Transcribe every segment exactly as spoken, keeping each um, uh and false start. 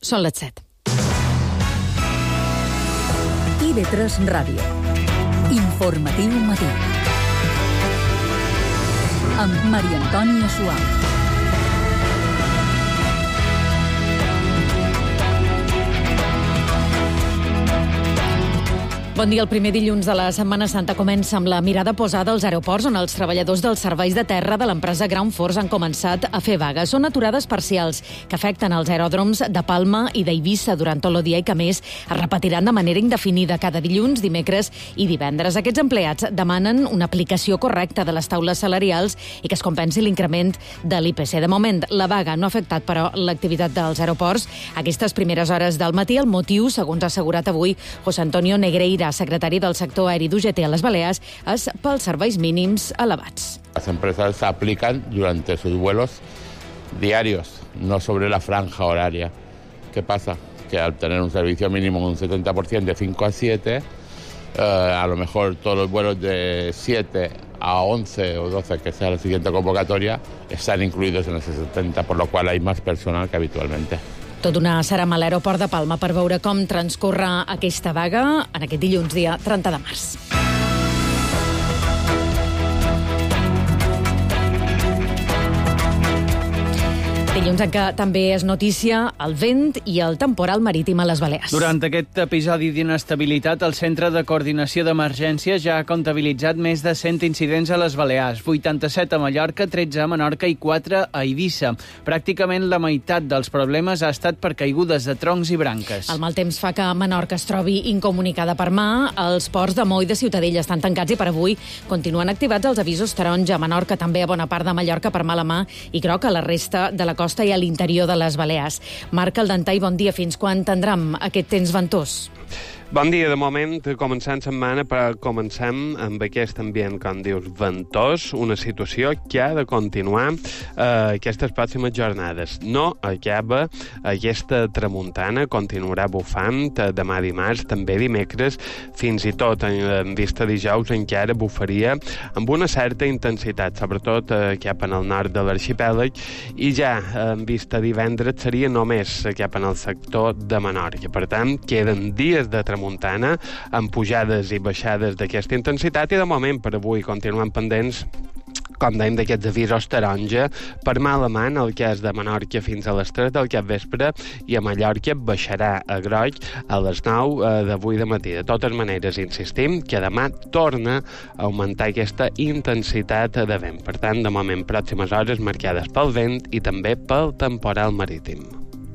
Són les set. I V tres Ràdio. Informatiu matí. Amb Maria Antònia Suau. Bon dia. El primer dilluns de la Setmana Santa comença amb la mirada posada als aeroports, on els treballadors dels serveis de terra de l'empresa Ground Force han començat a fer vaga. Són aturades parcials que afecten els aeròdroms de Palma i d'Eivissa durant tot el dia i que, a més, es repetiran de manera indefinida cada dilluns, dimecres i divendres. Aquests empleats demanen una aplicació correcta de les taules salarials i que es compensi l'increment de l'I P C. De moment, la vaga no ha afectat, però, l'activitat dels aeroports. Aquestes primeres hores del matí, el motiu, segons ha assegurat avui José Antonio Negreira, secretari del sector aeri d'U G T a les Balears, es pels serveis mínims elevats. Las empresas aplican durante sus vuelos diarios, no sobre la franja horaria. ¿Qué pasa? Que al tener un servicio mínimo de un setenta por ciento de cinco a siete, eh, a lo mejor todos los vuelos de siete a once o doce, que sea la siguiente convocatoria, están incluidos en ese setenta, por lo cual hay más personal que habitualmente. Tot una serama a l'aeroport de Palma per veure com transcorre aquesta vaga en aquest dilluns, dia trenta de març. Dilluns en què també és notícia el vent i el temporal marítim a les Balears. Durant aquest episodi d'inestabilitat, el Centre de Coordinació d'Emergències ja ha comptabilitzat més de cent incidents a les Balears, vuitanta-set a Mallorca, tretze a Menorca i quatre a Eivissa. Pràcticament la meitat dels problemes ha estat per caigudes de troncs i branques. El mal temps fa que Menorca es trobi incomunicada per mà. Els ports de Mo i de Ciutadella estan tancats i per avui continuen activats els avisos taronja. A Menorca també a bona part de Mallorca per mala mà i groc a la resta de la costa i a l'interior de les Balears. Marc Aldantà, bon dia. Fins quan tindrem aquest temps ventós? Bon dia. De moment, començant setmana, però comencem amb aquest ambient, com dius, ventós, una situació que ha de continuar eh, aquestes pròximes jornades. No acaba aquesta tramuntana, continuarà bufant eh, demà dimarts, també dimecres, fins i tot en, en vista dijous encara bufaria amb una certa intensitat, sobretot eh, cap en el nord de l'arxipèlag, i ja en vista divendres seria només cap en el sector de Menorca. Per tant, queden dies de tramuntana muntana, amb pujades i baixades d'aquesta intensitat, i de moment per avui continuem pendents, com dèiem, d'aquests avisos taronja per mala mà en el cas de Menorca fins a les tres del capvespre, i a Mallorca baixarà a groc a les nou d'avui de matí. De totes maneres, insistim que demà torna a augmentar aquesta intensitat de vent. Per tant, de moment, pròximes hores marcades pel vent i també pel temporal marítim.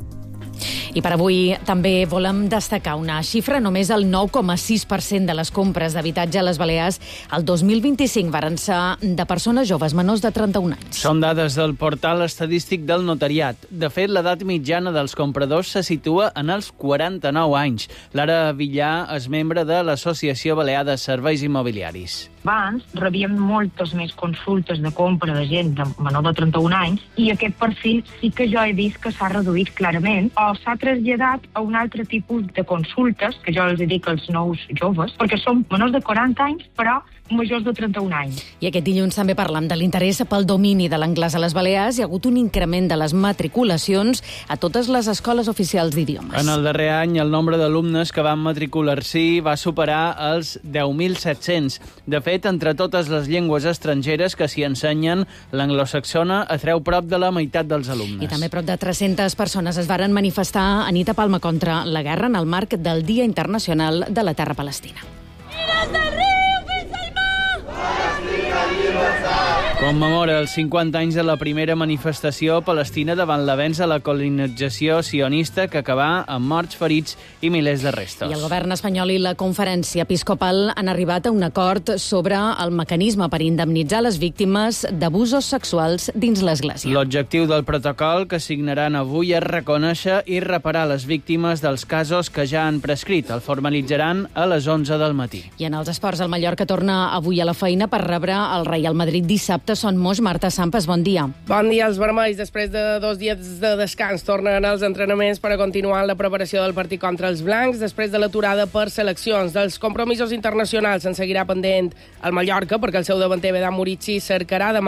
I per avui també volem destacar una xifra. Només el nou coma sis per cent de les compres d'habitatge a les Balears el dos mil vint-i-cinc varen ser de persones joves menors de trenta-un anys. Són dades del portal estadístic del notariat. De fet, l'edat mitjana dels compradors se situa en els quaranta-nou anys. Lara Villar és membre de l'Associació Balear de Serveis Immobiliaris. Abans rebíem moltes més consultes de compra de gent de menor de trenta-un anys i aquest perfil sí que jo he vist que s'ha reduït clarament o s'ha traslladat a un altre tipus de consultes, que jo els dic als nous joves, perquè són menors de quaranta anys, però majors de trenta-un anys. I aquest dilluns també parlam de l'interès pel domini de l'anglès a les Balears. Hi ha hagut un increment de les matriculacions a totes les escoles oficials d'idiomes. En el darrer any, el nombre d'alumnes que van matricular-s'hi va superar els deu mil set-cents. De fet, entre totes les llengües estrangeres que s'hi ensenyen, l'anglosaxona atreu prop de la meitat dels alumnes. I també prop de tres-centes persones es varen manifestar a nit a Palma contra la guerra en el marc del Dia Internacional de la Terra Palestina. Mires del riu fins al mar! Palestina llibertat! Commemora els cinquanta anys de la primera manifestació palestina davant l'avenç a la colonització sionista que acabà amb morts, ferits i milers de restos. I el govern espanyol i la conferència episcopal han arribat a un acord sobre el mecanisme per indemnitzar les víctimes d'abusos sexuals dins l'Església. L'objectiu del protocol que signaran avui és reconèixer i reparar les víctimes dels casos que ja han prescrit. El formalitzaran a les onze del matí. I en els esports, el Mallorca torna avui a la feina per rebre el Real Madrid dissabte. Són Moix. Marta Sampas, bon dia. Bon dia. Els vermells, després de dos dies de descans, tornen als entrenaments per a continuar la preparació del partit contra els blancs, després de l'aturada per seleccions. Dels compromisos internacionals en seguirà pendent el Mallorca, perquè el seu davanter Vedan Murici cercarà demà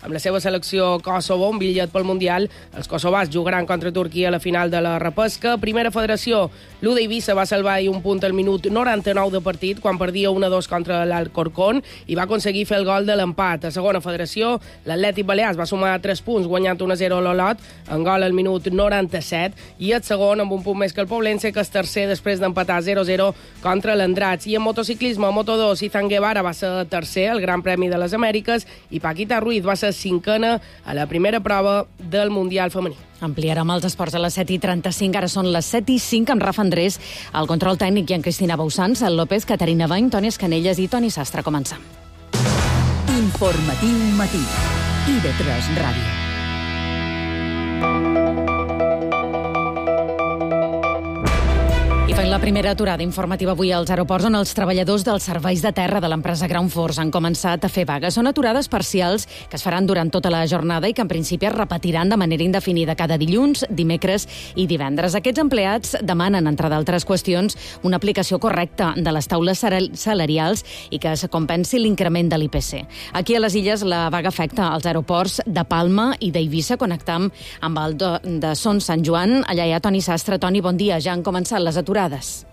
amb la seva selecció Kosovo, un bitllet pel Mundial. Els kosovars jugaran contra Turquia a la final de la repesca. Primera federació, l'U d'Eivissa va salvar un punt al minut noranta-nou de partit, quan perdia un a dos contra l'Alcorcón, i va aconseguir fer el gol de l'empat. A segona federació, l'Atlètic Balears va sumar tres punts, guanyant un a zero a l'Olot, en gol al minut noranta-set, i el segon, amb un punt més que el Poblense, que és tercer després d'empatar zero a zero contra l'Andratx. I en motociclisme, a Moto dos, Izan Guevara va ser tercer al Gran Premi de les Amèriques i Paquita Ruiz va ser cinquena a la primera prova del Mundial femení. Ampliarem els esports a les set i trenta-cinc. Ara són les set i cinc amb Rafa Andrés, el control tècnic i en Cristina Bausans, el López, Caterina Bany, Toni Escanelles i Toni Sastre. Comencem. Informatiu matí. I de tres Ràdio. I fem la primera aturada informativa avui als aeroports, on els treballadors dels serveis de terra de l'empresa Ground Force han començat a fer vagues. Són aturades parcials que es faran durant tota la jornada i que en principi es repetiran de manera indefinida cada dilluns, dimecres i divendres. Aquests empleats demanen, entre d'altres qüestions, una aplicació correcta de les taules salarials i que es compensi l'increment de l'I P C. Aquí a les Illes la vaga afecta als aeroports de Palma i d'Eivissa. Connectam amb el de Son Sant Joan. Allà hi ha Toni Sastre. Toni, bon dia. Ja han començat les aturades.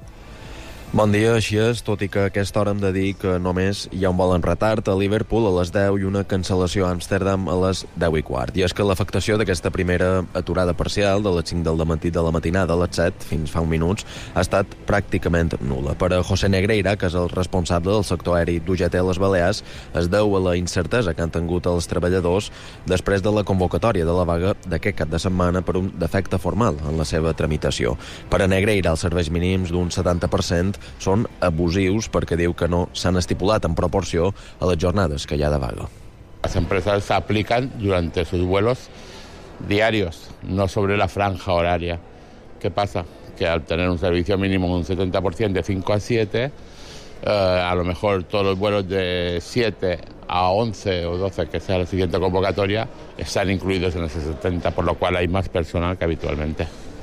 Bon dia, així és, tot i que a aquesta hora hem de dir que només hi ha un vol en retard a Liverpool a les deu i una cancel·lació a Amsterdam a les deu i quart. I és que l'afectació d'aquesta primera aturada parcial de les cinc del matí de la matinada a les set fins fa un minuts ha estat pràcticament nul·la. Per a José Negreira, que és el responsable del sector aeri d'U G T a les Balears, es deu a la incertesa que han tingut els treballadors després de la convocatòria de la vaga d'aquest cap de setmana per un defecte formal en la seva tramitació. Per a Negreira, els serveis mínims d'un setanta per cent són abusius perquè diu que no s'han estipulat en proporció a les jornades que hi ha de vaga. Las empresas se aplican durante sus vuelos diarios, no sobre la franja horaria. ¿Qué pasa? Que al tener un servicio mínimo de un setenta por ciento de cinco a siete, eh, a lo mejor todos los vuelos de siete a once o doce, que sea la siguiente convocatoria, están incluidos en ese setenta, por lo cual hay más personal que habitualmente.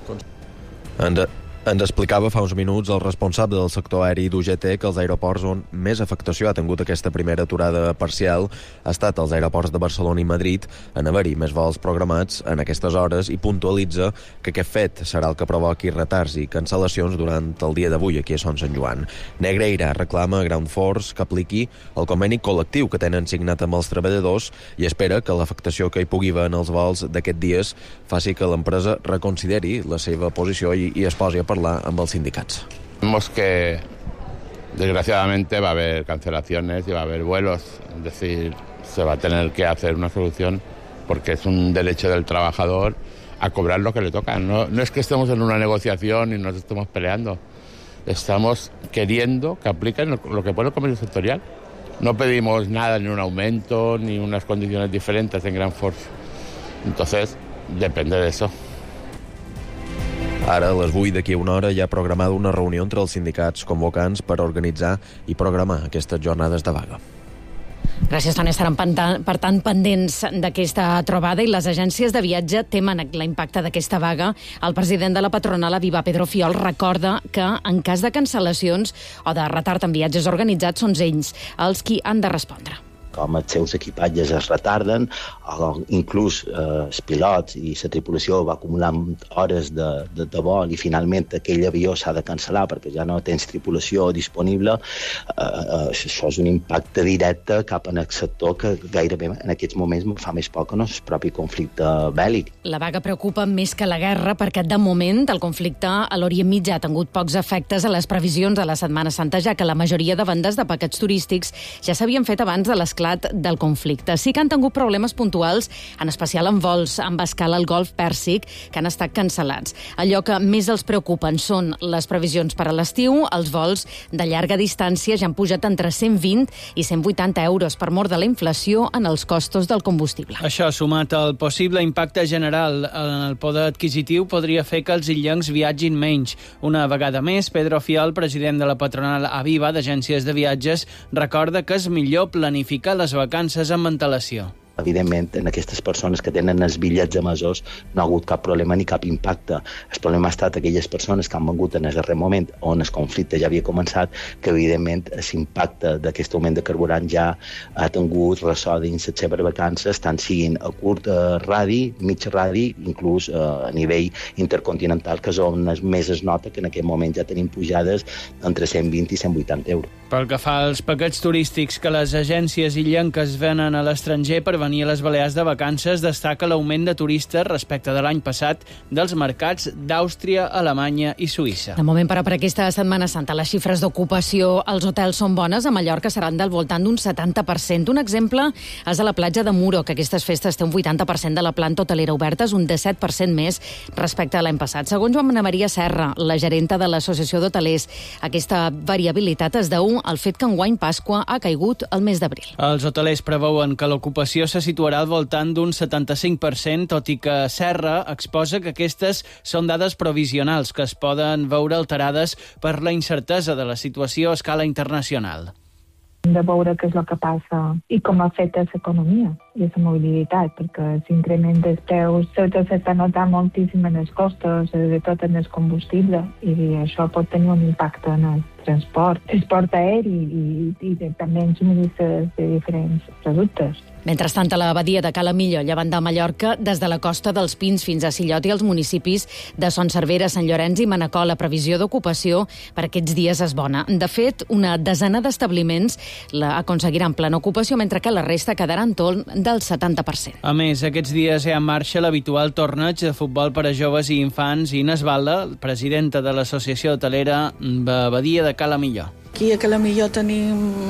And Ens explicava fa uns minuts el responsable del sector aeri d'U G T que els aeroports on més afectació ha tingut aquesta primera aturada parcial ha estat als aeroports de Barcelona i Madrid, en haver-hi més vols programats en aquestes hores, i puntualitza que aquest fet serà el que provoqui retards i cancel·lacions durant el dia d'avui aquí a Son Sant Joan. Negreira reclama a Ground Force que apliqui el conveni col·lectiu que tenen signat amb els treballadors i espera que l'afectació que hi pugui haver en els vols d'aquests dies faci que l'empresa reconsideri la seva posició i, i es posi a parlar amb els sindicats. Vemos que desgraciadamente va a haber cancelaciones y va a haber vuelos, es decir, se va a tener que hacer una solución porque es un derecho del trabajador a cobrar lo que le toca. No, no es que estemos en una negociación y nos estemos peleando, estamos queriendo que apliquen lo que pone el convenio sectorial. No pedimos nada, ni un aumento, ni unas condiciones diferentes en Ground Force. Entonces, depende de eso. Ara, a les vuit d'aquí a una hora, hi ha programada una reunió entre els sindicats convocants per organitzar i programar aquestes jornades de vaga. Gràcies, Toni. Estaran, per tant, pendents d'aquesta trobada, i les agències de viatge temen l'impacte d'aquesta vaga. El president de la patronal, Aviva, Pedro Fiol, recorda que en cas de cancel·lacions o de retard en viatges organitzats són ells els qui han de respondre. Com els seus equipatges es retarden, o inclús eh, els pilots i la tripulació va acumulant hores de, de, de vol i finalment aquell avió s'ha de cancel·lar perquè ja no tens tripulació disponible, eh, eh, això és un impacte directe cap en el sector que gairebé en aquests moments fa més por que no el propi conflicte bèl·lic. La vaga preocupa més que la guerra perquè, de moment, el conflicte a l'Orient Mitjà ha tingut pocs efectes a les previsions de la Setmana Santa, ja que la majoria de vendes de paquets turístics ja s'havien fet abans de l'esclat del conflicte. Sí que han tingut problemes puntuals, en especial en vols amb escala al Golf Pèrsic, que han estat cancel·lats. Allò que més els preocupen són les previsions per a l'estiu. Els vols de llarga distància ja han pujat entre cent vint i cent vuitanta euros per mort de la inflació en els costos del combustible. Això, sumat al possible impacte general en el poder adquisitiu, podria fer que els illencs viatgin menys. Una vegada més, Pedro Fiol, president de la patronal Aviva d'agències de viatges, recorda que és millor planificar les vacances amb antelació. evidentment, en aquestes persones que tenen els bitllets emesos no ha hagut cap problema ni cap impacte. El problema ha estat aquelles persones que han vengut en el darrer moment on el conflicte ja havia començat, que evidentment l'impacte d'aquest augment de carburant ja ha tingut ressò dins les seves vacances, tant siguin a curt eh, radi, mig radi, inclús eh, a nivell intercontinental, que és on més es nota que en aquest moment ja tenim pujades entre cent vint i cent vuitanta euros. Pel que fa als paquets turístics que les agències illenques venen a l'estranger per venir a les Balears de vacances, destaca l'augment de turistes respecte de l'any passat dels mercats d'Àustria, Alemanya i Suïssa. De moment, però, per aquesta Setmana Santa, les xifres d'ocupació als hotels són bones. A Mallorca seran del voltant d'un setanta per cent. Un exemple és a la platja de Muro, que aquestes festes té un vuitanta per cent de la planta hotelera oberta, és un disset per cent més respecte a l'any passat. Segons Joana Maria Serra, la gerenta de l'Associació d'Hotelers, aquesta variabilitat es deu al fet que enguany Pasqua ha caigut el mes d'abril. Els hotelers preveuen que l'ocupació se situarà al voltant d'un setanta-cinc per cent, tot i que Serra exposa que aquestes són dades provisionals que es poden veure alterades per la incertesa de la situació a escala internacional. De veure què és el que passa i com afecta l'economia i la mobilitat, perquè l'increment dels preus s'està notant moltíssim en els costos, sobretot en el combustible, i això pot tenir un impacte en el transport, transport aeri i, i, i també en subministres de diferents productes. Mentrestant, a la badia de Cala Millor, llevant de Mallorca, des de la costa dels Pins fins a Sillot i els municipis de Son Servera, Sant Llorenç i Manacor, la previsió d'ocupació per aquests dies és bona. De fet, una desena d'establiments la aconseguiran plena ocupació, mentre que la resta quedarà entorn del setanta per cent. A més, aquests dies hi ha en marxa l'habitual torneig de futbol per a joves i infants, i Ines Balda, presidenta de l'Associació Hotelera de Badia de Cala Millor. Aquí a Cala Millor tenim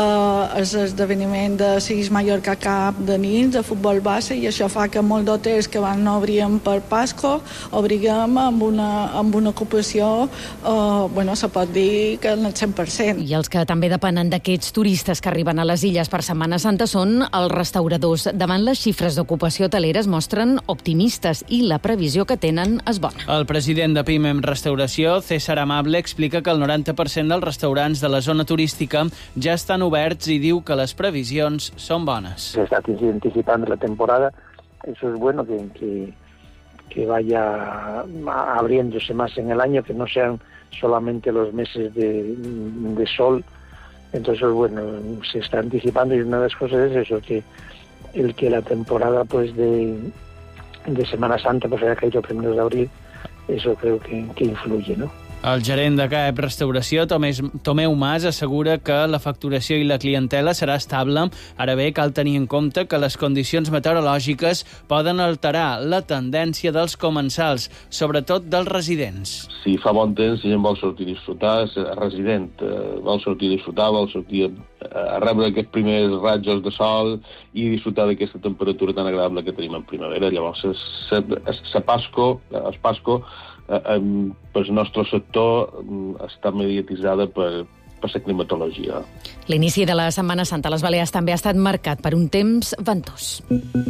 eh, l'esdeveniment de Siguis Mallorca Cup de nins, de futbol base, i això fa que molts d'hotels que van no obríem per Pasqua, obriguem amb una, amb una ocupació, eh, bueno, se pot dir que en el cent per cent. I els que també depenen d'aquests turistes que arriben a les illes per Setmana Santa són els restauradors. Davant les xifres d'ocupació hotelera es mostren optimistes i la previsió que tenen és bona. El president de Pimem Restauració, César Amable, explica que el noranta per cent dels restaurants de la zona turística ja estan oberts i diu que les previsions són bones. Se está anticipando la temporada, eso es bueno, que, que, que vaya abriéndose más en el año, que no sean solamente los meses de, de sol. Entonces, bueno, se está anticipando, y una de las cosas es eso, que el que la temporada pues de, de Semana Santa pues haya caído primeros de abril, eso creo que, que influye, ¿no? El gerent de C A E P Restauració, Tomés, Tomeu Mas, assegura que la facturació i la clientela serà estable. Ara bé, cal tenir en compte que les condicions meteorològiques poden alterar la tendència dels comensals, sobretot dels residents. Si fa bon temps, la gent vol sortir a disfrutar, el resident eh, vol sortir a disfrutar, vol sortir a, a rebre aquests primers rajos de sol i disfrutar d'aquesta temperatura tan agradable que tenim en primavera. Llavors, la Pasco, el Pasco, Eh, eh, el nostre sector eh, està mediatitzada per, per la climatologia. L'inici de la Setmana Santa a les Balears també ha estat marcat per un temps ventós.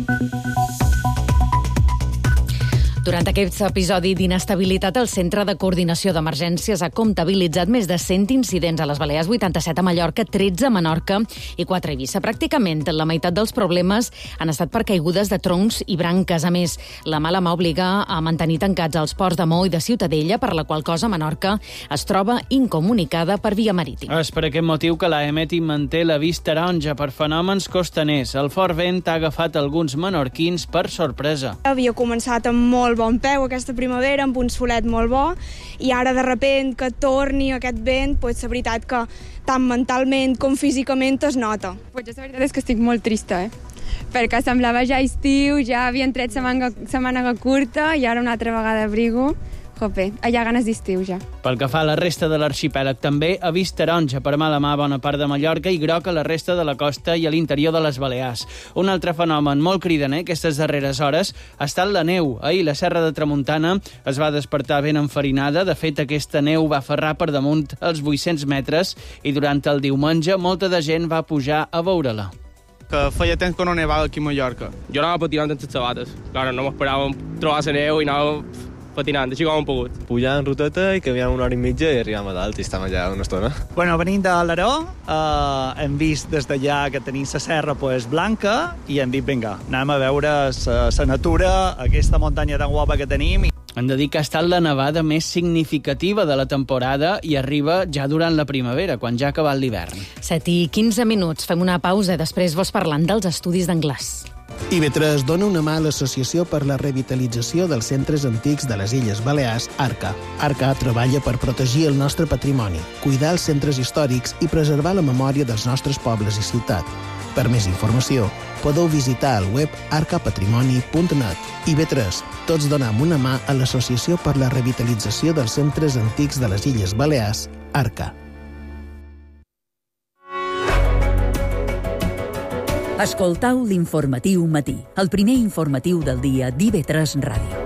Durant aquest episodi d'inestabilitat, el Centre de Coordinació d'Emergències ha comptabilitzat més de cent incidents a les Balears, vuitanta-set a Mallorca, tretze a Menorca i quatre a Eivissa. Pràcticament la meitat dels problemes han estat per caigudes de troncs i branques. A més, la mala mà obliga a mantenir tancats els ports de Mou i de Ciutadella, per la qual cosa Menorca es troba incomunicada per via marítima. És per aquest motiu que l'A E M E T manté l'avís taronja per fenòmens costaners. El fort vent ha agafat alguns menorquins per sorpresa. Havia començat amb molt bon peu aquesta primavera, amb un solet molt bo, i ara de repent que torni aquest vent, pues, la veritat que tant mentalment com físicament es nota. Pues jo la veritat és que estic molt trista, eh? perquè semblava ja estiu, ja havien tret la manga, la mànega curta i ara una altra vegada abrigo. Jope, hi ha ganes d'estiu ja. Pel que fa a la resta de l'arxipèlag, també ha vist taronja per mala mà bona part de Mallorca i groc a la resta de la costa i a l'interior de les Balears. Un altre fenomen molt cridaner aquestes darreres hores ha estat la neu. Ahir la Serra de Tramuntana es va despertar ben enfarinada. De fet, aquesta neu va ferrar per damunt els vuit-cents metres i durant el diumenge molta de gent va pujar a veure-la. Que feia temps que no nevava aquí a Mallorca. Jo anava patinant amb les sabates. Clar, no m'esperàvem trobar la neu i anava patinant, així com hem pogut. Pujant en ruteta i canviant una hora i mitja i arribam a dalt i estem allà una estona. Bueno, venim de l'Aró, eh, hem vist des d'allà que tenim la serra pues, blanca i hem dit, vinga, anem a veure la natura, aquesta muntanya tan guapa que tenim. Hem de dir que ha estat la nevada més significativa de la temporada i arriba ja durant la primavera, quan ja ha acabat l'hivern. set i quinze minuts, fem una pausa i després vos parlant dels estudis d'anglès. I B tres dona una mà a l'Associació per la Revitalització dels Centres Antics de les Illes Balears, ARCA. ARCA treballa per protegir el nostre patrimoni, cuidar els centres històrics i preservar la memòria dels nostres pobles i ciutats. Per més informació, podeu visitar el web arca patrimoni punt net. I B tres, tots donem una mà a l'Associació per la Revitalització dels Centres Antics de les Illes Balears, ARCA. Escoltau l'Informatiu Matí, el primer informatiu del dia d'I B tres Ràdio.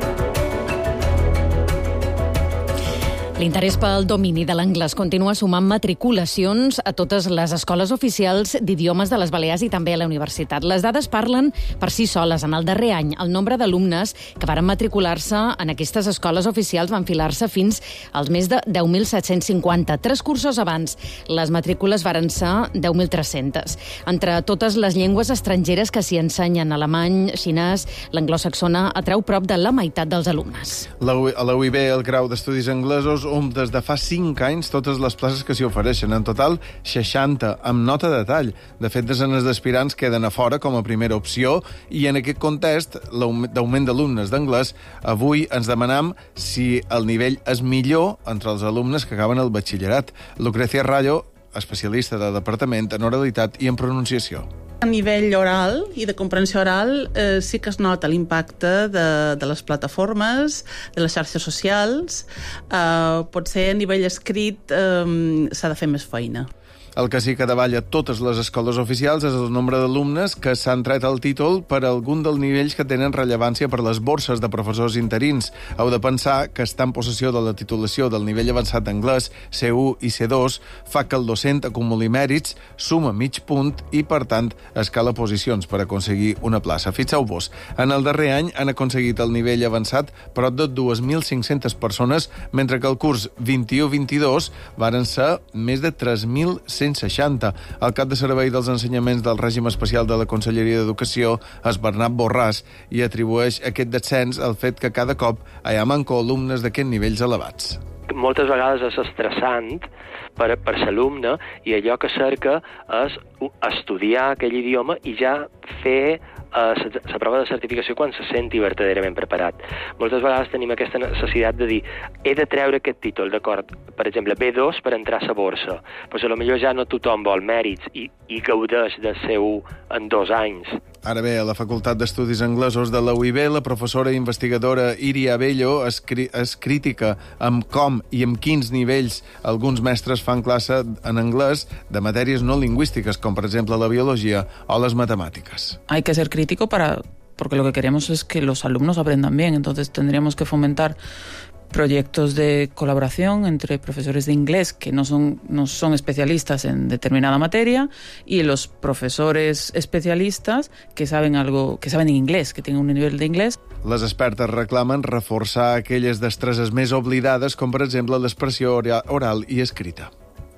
L'interès pel domini de l'anglès continua sumant matriculacions a totes les escoles oficials d'idiomes de les Balears i també a la universitat. Les dades parlen per si soles. En el darrer any, el nombre d'alumnes que varen matricular-se en aquestes escoles oficials van enfilar-se fins als més de deu mil set-cents cinquanta. Tres cursos abans, les matrícules varen ser deu mil tres-cents. Entre totes les llengües estrangeres que s'hi ensenyen, alemany, xinès, l'anglosaxona atreu prop de la meitat dels alumnes. A la U I B, el grau d'estudis anglesos, on des de fa cinc anys totes les places que s'hi ofereixen. En total, seixanta, amb nota de tall. De fet, desenes d'aspirants queden a fora com a primera opció i en aquest context d'augment d'alumnes d'anglès, avui ens demanam si el nivell és millor entre els alumnes que acaben el batxillerat. Lucrecia Rayo, especialista de departament en oralitat i en pronunciació. A nivell oral i de comprensió oral eh, sí que es nota l'impacte de, de les plataformes, de les xarxes socials. Eh, potser a nivell escrit eh, s'ha de fer més feina. El que sí que davalla totes les escoles oficials és el nombre d'alumnes que s'han tret el títol per algun dels nivells que tenen rellevància per les borses de professors interins. Heu de pensar que estar en possessió de la titulació del nivell avançat d'anglès, C u i C dos, fa que el docent acumuli mèrits, suma mig punt i, per tant, escala posicions per aconseguir una plaça. Fixeu-vos, en el darrer any han aconseguit el nivell avançat prop de dues mil cinc-centes persones, mentre que el curs vint-i-u vint-i-dos varen ser més de tres mil cent seixanta. El cap de servei dels ensenyaments del règim especial de la Conselleria d'Educació és Bernat Borràs i atribueix aquest descens al fet que cada cop hi ha manco alumnes d'aquests nivells elevats. Moltes vegades és estressant per, per l'alumne i allò que cerca és estudiar aquell idioma i ja fer la uh, prova de certificació quan se senti verdaderament preparat. Moltes vegades tenim aquesta necessitat de dir he de treure aquest títol, d'acord, per exemple, B dos per entrar a la borsa. Però potser ja no tothom vol mèrits i, i gaudeix de C u en dos anys. Ara bé, a la Facultat d'Estudis Anglesos de la U I B, la professora i investigadora Iria Abello és, és crítica amb com i amb quins nivells alguns mestres fan classe en anglès de matèries no lingüístiques, com per exemple la biologia o les matemàtiques. Hay que ser crítico para, porque lo que queremos es que los alumnos aprendan bien, entonces tendríamos que fomentar proyectos de colaboración entre profesores de inglés que no son, no son especialistas en determinada materia y los profesores especialistas que saben algo, que saben en inglés, que tienen un nivel de inglés. Les expertes reclamen reforçar aquelles destreses més oblidades, com per exemple l'expressió oral i escrita.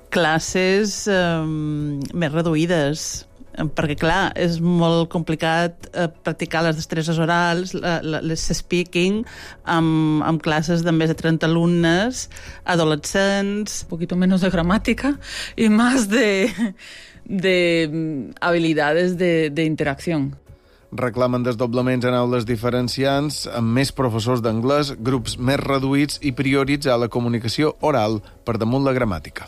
Classes eh, més reduïdes, perquè, clar, és molt complicat eh, practicar les destreses orals, la, la, les speaking, amb, amb classes de més de trenta alumnes, adolescents... Un poquito menos de gramática y más de, de habilidades de, de interacción. Reclamen desdoblaments en aules diferenciants, amb més professors d'anglès, grups més reduïts i prioritzar la comunicació oral per damunt la gramàtica.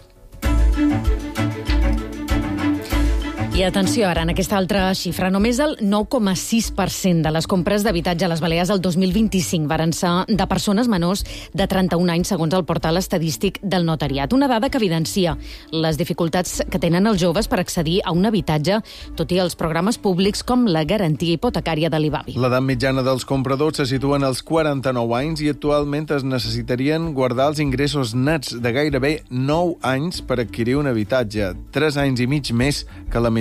I atenció ara, en aquesta altra xifra, només el nou coma sis per cent de les compres d'habitatge a les Balears el dos mil vint-i-cinc varen ser de persones menors de trenta-un anys, segons el portal estadístic del notariat. Una dada que evidencia les dificultats que tenen els joves per accedir a un habitatge, tot i els programes públics com la garantia hipotecària de l'I B A B I. L'edat mitjana dels compradors se situen als quaranta-nou anys i actualment es necessitarien guardar els ingressos nets de gairebé nou anys per adquirir un habitatge, tres anys i mig més que la mitjana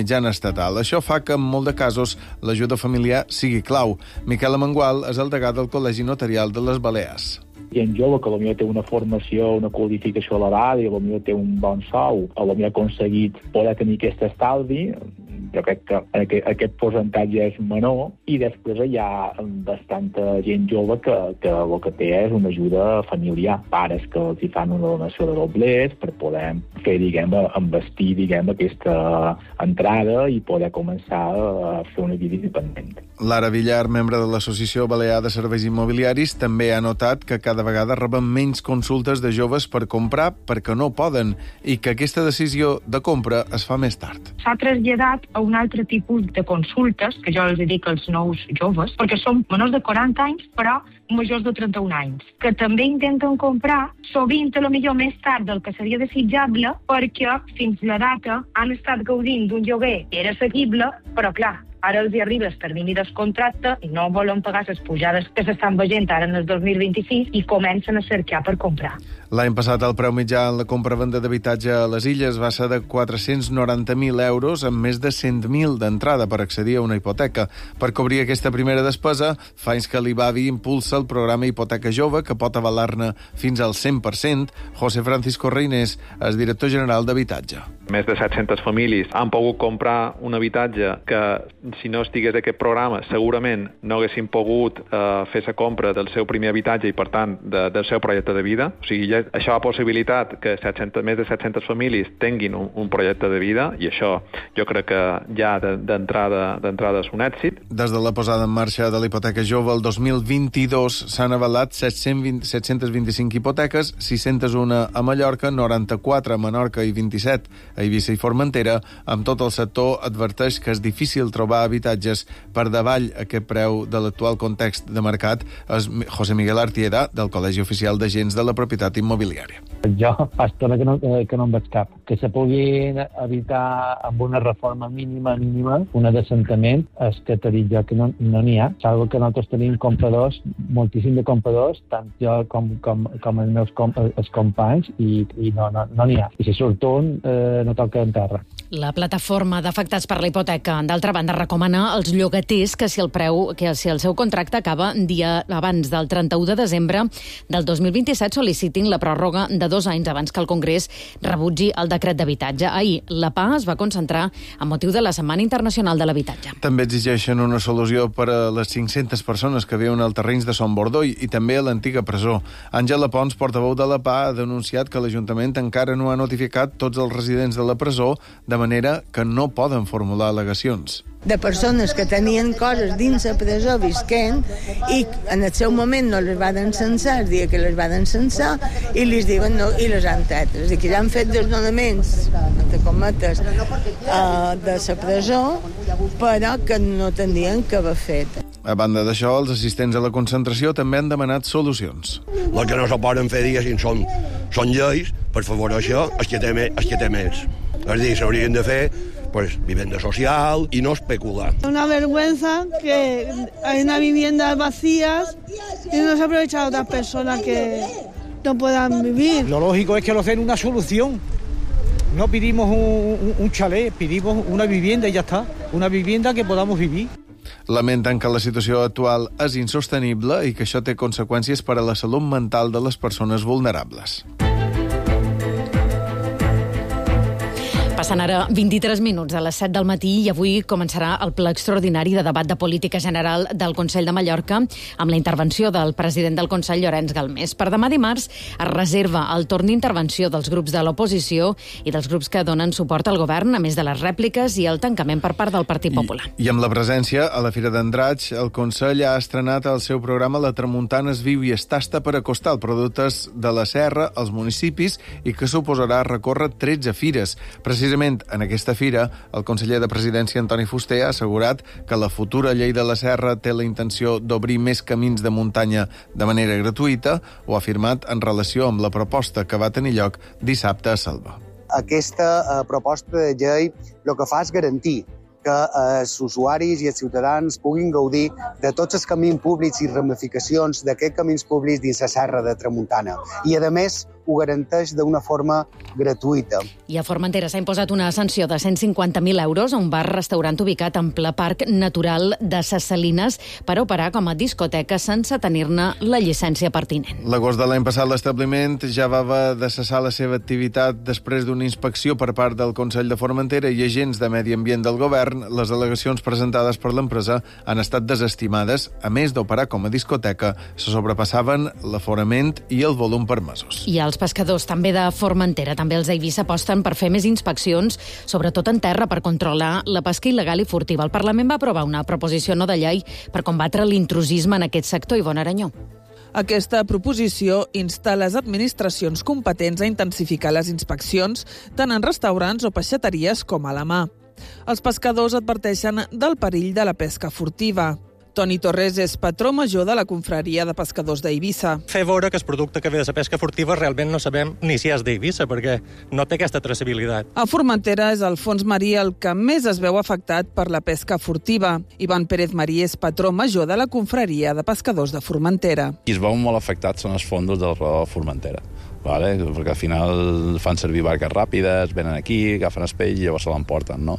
mitjana estatal. Això fa que, en molt de casos, l'ajuda familiar sigui clau. Miquel Amengual és el degà del Col·legi Notarial de les Balears. Gent jove que potser té una formació, una qualificació elevada i potser té un bon sou, o potser ha aconseguit poder tenir aquest estalvi, jo crec que aquest, aquest percentatge és menor, i després hi ha bastanta gent jove que, que el que té és una ajuda familiar, pares que els hi fan una donació de doblers per poder fer, diguem, investir, diguem, aquesta entrada i poder començar a fer una vida independent. Lara Villar, membre de l'Associació Balear de Serveis Immobiliaris, també ha notat que cada vegada reben menys consultes de joves per comprar perquè no poden i que aquesta decisió de compra es fa més tard. S'ha traslladat a un altre tipus de consultes, que jo els dic als nous joves, perquè són menors de quaranta anys, però majors de trenta-un anys, que també intenten comprar, sovint a lo millor més tard del que seria desitjable, perquè fins la data han estat gaudint d'un lloguer que era assequible, però clar, ara els hi arriba el termini del contracte i no volen pagar les pujades que s'estan veient ara en el dos mil vint-i-sis i comencen a cercar per comprar. L'any passat el preu mitjà en la compra-venda d'habitatge a les Illes va ser de quatre-cents noranta mil euros amb més de cent mil d'entrada per accedir a una hipoteca. Per cobrir aquesta primera despesa, fa anys que l'Ibavi impulsa el programa Hipoteca Jove, que pot avalar-ne fins al cent per cent. José Francisco Reynés és director general d'Habitatge. Més de set-centes famílies han pogut comprar un habitatge que, si no estigués aquest programa, segurament no haguessin pogut eh, fer la compra del seu primer habitatge i, per tant, de, del seu projecte de vida. O sigui, ja, això ha possibilitat que set-centes, més de set-centes famílies tinguin un, un projecte de vida i això jo crec que ja d'entrada d'entrada és un èxit. Des de la posada en marxa de l'hipoteca jove el dos mil vint-i-dos s'han avalat set-cents vint-i-cinc hipoteques, sis-cents un a Mallorca, noranta-quatre a Menorca i vint-i-set a Eivissa i Formentera. Amb tot el sector adverteix que és difícil trobar habitatges per davall aquest preu de l'actual context de mercat. És José Miguel Artieda, del Col·legi Oficial d'Agents de la Propietat Immobiliària. Jo fa estona que no, que no en veig cap. Que se pugui evitar amb una reforma mínima, mínima, un d'assentament, és que t'he dit jo que no n'hi no ha. Salvo que nosaltres tenim compradors, moltíssim de compradors, tant jo com, com, com els meus com, els companys, i, i no n'hi no, no ha. I si surt un, eh, no toca en terra. La plataforma d'afectats per la hipoteca, d'altra banda, recomana als llogaters que si el preu, que si el seu contracte acaba dia abans del trenta-u de desembre del dos mil vint-i-set sol·licitin la pròrroga de dos anys abans que el Congrés rebutgi el decret d'habitatge. Ahir, la P A es va concentrar amb motiu de la Setmana Internacional de l'Habitatge. També exigeixen una solució per a les cinc-centes persones que viuen als terrenys de Son Bordoi i també a l'antiga presó. Àngela Pons, portaveu de la P A, ha denunciat que l'Ajuntament encara no ha notificat tots els residents de la presó, de manera que no poden formular al·legacions. De persones que tenien coses dins la presó visquent i en el seu moment no les van censar el dia que les van censar i les diuen no, i les han tret. És a dir, que ja han fet desnonaments, entre cometes, uh, de la presó, però que no tindrien que haver fet. A banda d'això, els assistents a la concentració també han demanat solucions. El que no se poden fer, diguéssim, són, són lleis per favorir els que té més. Els que té més. És a dir, s'haurien de fer pues vivienda social y no especular. Una vergüenza que hay una vivienda vacías y no se aprovecha a otras personas que no puedan vivir. Lo lógico es que lo den una solución. No pedimos un, un chalet, pedimos una vivienda y ya está. Una vivienda que podamos vivir. Lamenten que la situació actual és insostenible i que això té conseqüències per a la salut mental de les persones vulnerables. Passen ara vint-i-tres minuts a les set del matí i avui començarà el ple extraordinari de debat de política general del Consell de Mallorca amb la intervenció del president del Consell, Llorenç Galmés. Per demà dimarts es reserva el torn d'intervenció dels grups de l'oposició i dels grups que donen suport al govern, a més de les rèpliques i el tancament per part del Partit Popular. I, i amb la presència a la Fira d'Andratx, el Consell ha estrenat el seu programa La Tramuntana es viu i es tasta per acostar els productes de la serra als municipis i que suposarà recórrer tretze fires. Precisament en aquesta fira, el conseller de Presidència, Antoni Fuster, ha assegurat que la futura llei de la serra té la intenció d'obrir més camins de muntanya de manera gratuïta, o ha afirmat en relació amb la proposta que va tenir lloc dissabte a Selva. Aquesta eh, proposta de llei el que fa és garantir que els usuaris i els ciutadans puguin gaudir de tots els camins públics i ramificacions d'aquests camins públics dins la serra de Tramuntana. I, a més, ho garanteix d'una forma gratuïta. I a Formentera s'ha imposat una sanció de cent cinquanta mil euros a un bar-restaurant ubicat en ple Parc Natural de Ses Salines per operar com a discoteca sense tenir-ne la llicència pertinent. L'agost de l'any passat l'establiment ja va haver de cessar la seva activitat després d'una inspecció per part del Consell de Formentera i agents de Medi Ambient del Govern. Les al·legacions presentades per l'empresa han estat desestimades. A més d'operar com a discoteca, se sobrepassaven l'aforament i el volum permesos. I els pescadors també de Formentera, també els d'Eivissa, aposten per fer més inspeccions, sobretot en terra, per controlar la pesca il·legal i furtiva. El Parlament va aprovar una proposició no de llei per combatre l'intrusisme en aquest sector. Ivona Aranyó. Aquesta proposició insta les administracions competents a intensificar les inspeccions tant en restaurants o peixateries com a la mà. Els pescadors adverteixen del perill de la pesca furtiva. Toni Torres és patró major de la confraria de pescadors d'Eivissa. Fer veure que el producte que ve de la pesca furtiva realment no sabem ni si és d'Eivissa, perquè no té aquesta traçabilitat. A Formentera és el fons marí el que més es veu afectat per la pesca furtiva. Ivan Pérez Marí és patró major de la confraria de pescadors de Formentera. Qui es veu molt afectat són els fondos del Formentera. Vale? Perquè al final fan servir barques ràpides, venen aquí, agafen el peix i llavors se l'emporten, no?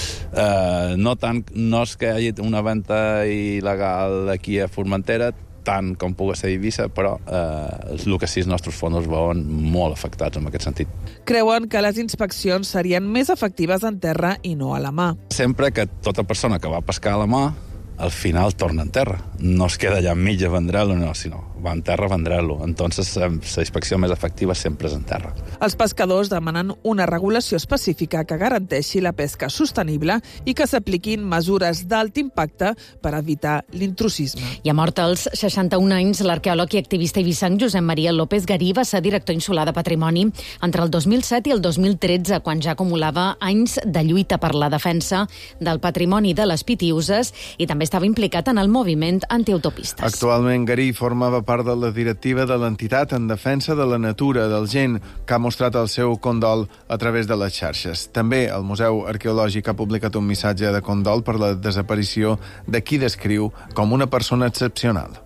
Eh, no tant, no és que hi hagi una venda il·legal aquí a Formentera, tant com pugui ser Eivissa, però eh, el que sí els nostres fons es veuen molt afectats en aquest sentit. Creuen que les inspeccions serien més efectives en terra i no a la mà. Sempre que tota persona que va pescar a la mà al final torna en terra. No es queda allà enmig a vendré-lo, no, sinó va en terra a vendré-lo. Entonces, la inspecció més efectiva sempre és en terra. Els pescadors demanen una regulació específica que garanteixi la pesca sostenible i que s'apliquin mesures d'alt impacte per evitar l'intrusisme. I ha mort als seixanta-un anys l'arqueòleg i activista eivissenc Josep Maria López Garí. Va ser director insular de Patrimoni entre el dos mil set i el dos mil tretze, quan ja acumulava anys de lluita per la defensa del patrimoni de les Pitiüses i també estava implicat en el moviment antiautopistes. Actualment, Garí formava part de la directiva de l'entitat en defensa de la natura, del gent, que ha mostrat el seu condol a través de les xarxes. També el Museu Arqueològic ha publicat un missatge de condol per la desaparició de qui descriu com una persona excepcional.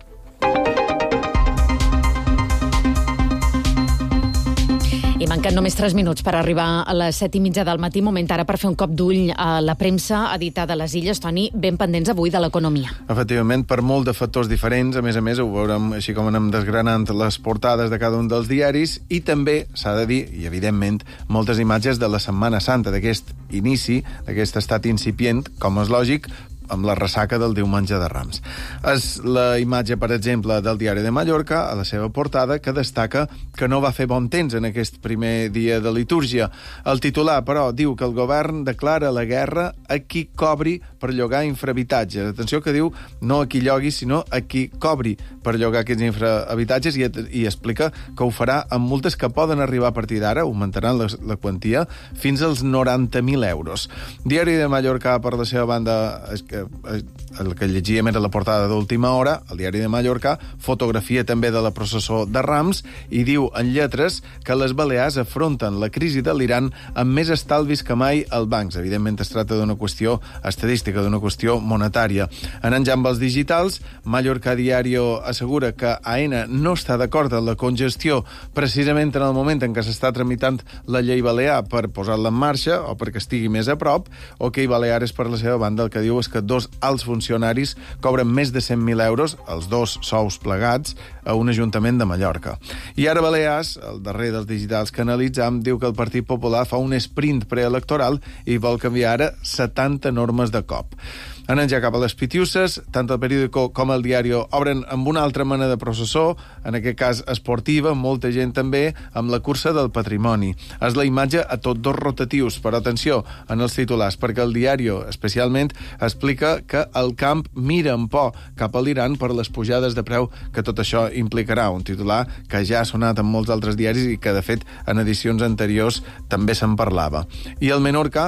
I manquen només tres minuts per arribar a les set i mitja del matí. Moment ara per fer un cop d'ull a la premsa editada a les Illes. Toni, ben pendents avui de l'economia. Efectivament, per molt de factors diferents. A més a més, ho veurem així com anem desgranant les portades de cada un dels diaris i també, s'ha de dir, i evidentment, moltes imatges de la Setmana Santa, d'aquest inici, d'aquest estat incipient, com és lògic, amb la ressaca del diumenge de Rams. És la imatge, per exemple, del Diari de Mallorca, a la seva portada, que destaca que no va fer bon temps en aquest primer dia de litúrgia. El titular, però, diu que el govern declara la guerra a qui cobri per llogar infrahabitatges. Atenció que diu no a qui llogui, sinó a qui cobri per llogar aquests infrahabitatges i, i explica que ho farà amb multes que poden arribar a partir d'ara, augmentaran la, la quantia, fins als noranta mil euros. Diari de Mallorca, per la seva banda, és que el que llegíem era la portada d'última hora, el Diari de Mallorca, fotografia també de la processó de Rams, i diu en lletres que les Balears afronten la crisi de l'Iran amb més estalvis que mai als bancs. Evidentment es tracta d'una qüestió estadística, d'una qüestió monetària. Anant ja amb els digitals, Mallorca Diario assegura que Aena no està d'acord amb la congestió precisament en el moment en què s'està tramitant la llei balear per posar-la en marxa o perquè estigui més a prop. OK Baleares, per la seva banda, el que diu és que dos alts funcionaris cobren més de cent mil euros, els dos sous plegats, a un ajuntament de Mallorca. I ara Balears, el darrer dels digitals que analitzam, diu que el Partit Popular fa un sprint preelectoral i vol canviar ara setanta normes de cop. Anant ja cap a les Pitiüses, tant el periòdico com el diari obren amb una altra mena de processó, en aquest cas esportiva, molta gent també, amb la cursa del patrimoni. És la imatge a tot dos rotatius, però atenció en els titulars, perquè el diari especialment explica que el camp mira amb por cap a l'Iran per les pujades de preu que tot això implicarà. Un titular que ja ha sonat en molts altres diaris i que, de fet, en edicions anteriors també se'n parlava. I el Menorca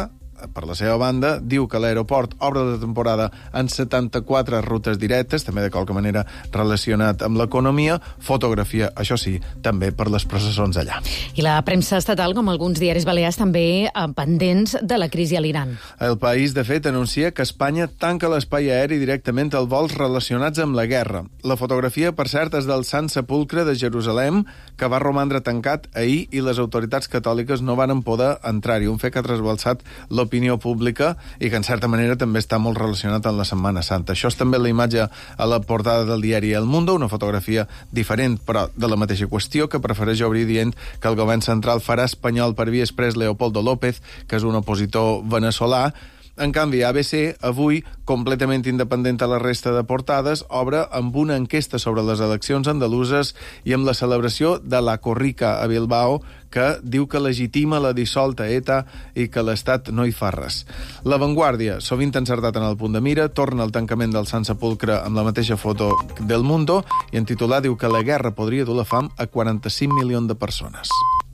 per la seva banda, diu que l'aeroport obre de temporada en setanta-quatre rutes directes, també de qualque manera relacionat amb l'economia, fotografia, això sí, també per les processons allà. I la premsa estatal, com alguns diaris balears, també pendents de la crisi a l'Iran. El País, de fet, anuncia que Espanya tanca l'espai aeri directament als vols relacionats amb la guerra. La fotografia, per cert, és del Sant Sepulcre de Jerusalem, que va romandre tancat ahir i les autoritats catòliques no van poder entrar-hi, un fet que ha trasbalsat l'opinió pública i que, en certa manera, també està molt relacionat amb la Setmana Santa. Això és també la imatge a la portada del diari El Mundo, una fotografia diferent, però de la mateixa qüestió, que prefereix obrir dient que el govern central farà espanyol per via exprés Leopoldo López, que és un opositor veneçolà. En canvi, A B C, avui, completament independent a la resta de portades, obre amb una enquesta sobre les eleccions andaluses i amb la celebració de la Corrica a Bilbao, que diu que legitima la dissolta ETA i que l'Estat no hi fa res. La Vanguardia, sovint encertat en el punt de mira, torna al tancament del Sant Sepulcre amb la mateixa foto del Mundo i en titular diu que la guerra podria dur la fam a quaranta-cinc milions de persones.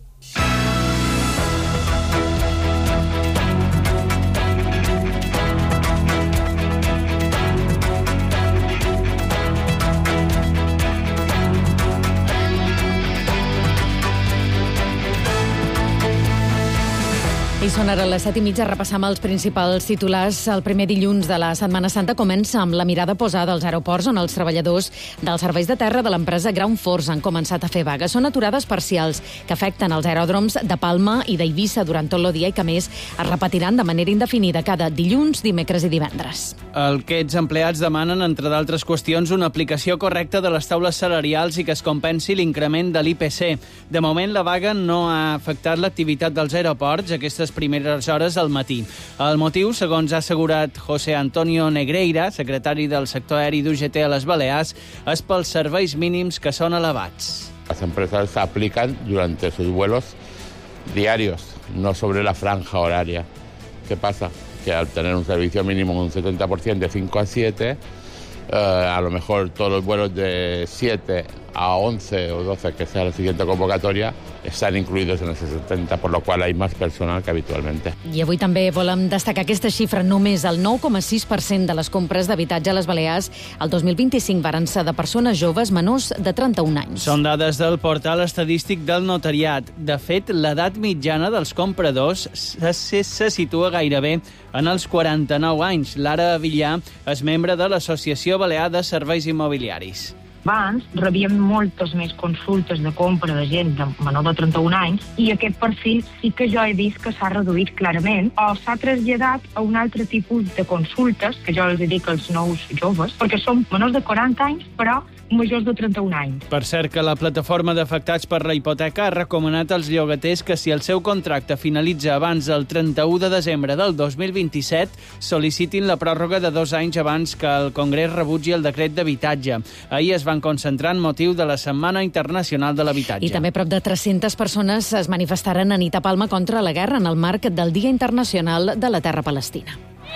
I són ara les set i mitja, repassam els principals titulars. El primer dilluns de la Setmana Santa comença amb la mirada posada als aeroports, on els treballadors dels serveis de terra de l'empresa Ground Force han començat a fer vaga. Són aturades parcials que afecten els aeròdroms de Palma i d'Eivissa durant tot el dia i que, a més, es repetiran de manera indefinida cada dilluns, dimecres i divendres. Aquests empleats demanen, entre d'altres qüestions, una aplicació correcta de les taules salarials i que es compensi l'increment de l'I P C. De moment, la vaga no ha afectat l'activitat dels aeroports aquestes primeres hores del matí. El motiu, segons ha assegurat José Antonio Negreira, secretari del sector aeri d'U G T a les Balears, és pels serveis mínims que són elevats. Las empresas aplican durante sus vuelos diarios, no sobre la franja horaria. ¿Qué pasa? Que al tener un servicio mínimo de un setenta por ciento de cinco a siete, eh, a lo mejor todos los vuelos de siete a once o doce, que sea la siguiente convocatoria, están incluidos en ese setenta, por lo cual hay más personal que habitualmente. I avui també volem destacar aquesta xifra. Només el nou coma sis per cent de les compres d'habitatge a les Balears el dos mil vint-i-cinc varen ser de persones joves menors de trenta-un anys. Són dades del portal estadístic del notariat. De fet, l'edat mitjana dels compradors se, se, se situa gairebé en els quaranta-nou anys. Lara Villà és membre de l'Associació Balear de Serveis Immobiliaris. Abans rebíem moltes més consultes de compra de gent de menor de trenta-un anys i aquest perfil sí que jo he vist que s'ha reduït clarament o s'ha traslladat a un altre tipus de consultes que jo els dic als nous joves, perquè són menors de quaranta anys però majors de trenta-un anys. Per cert, que la plataforma d'afectats per la hipoteca ha recomanat als llogaters que si el seu contracte finalitza abans del trenta-u de desembre del dos mil vint-i-set sol·licitin la pròrroga de dos anys abans que el Congrés rebutgi el decret d'habitatge. Ahir es van concentrar en motiu de la Setmana Internacional de l'Habitatge. I també prop de tres-centes persones es manifestaren a nit a Palma contra la guerra en el marc del Dia Internacional de la Terra Palestina.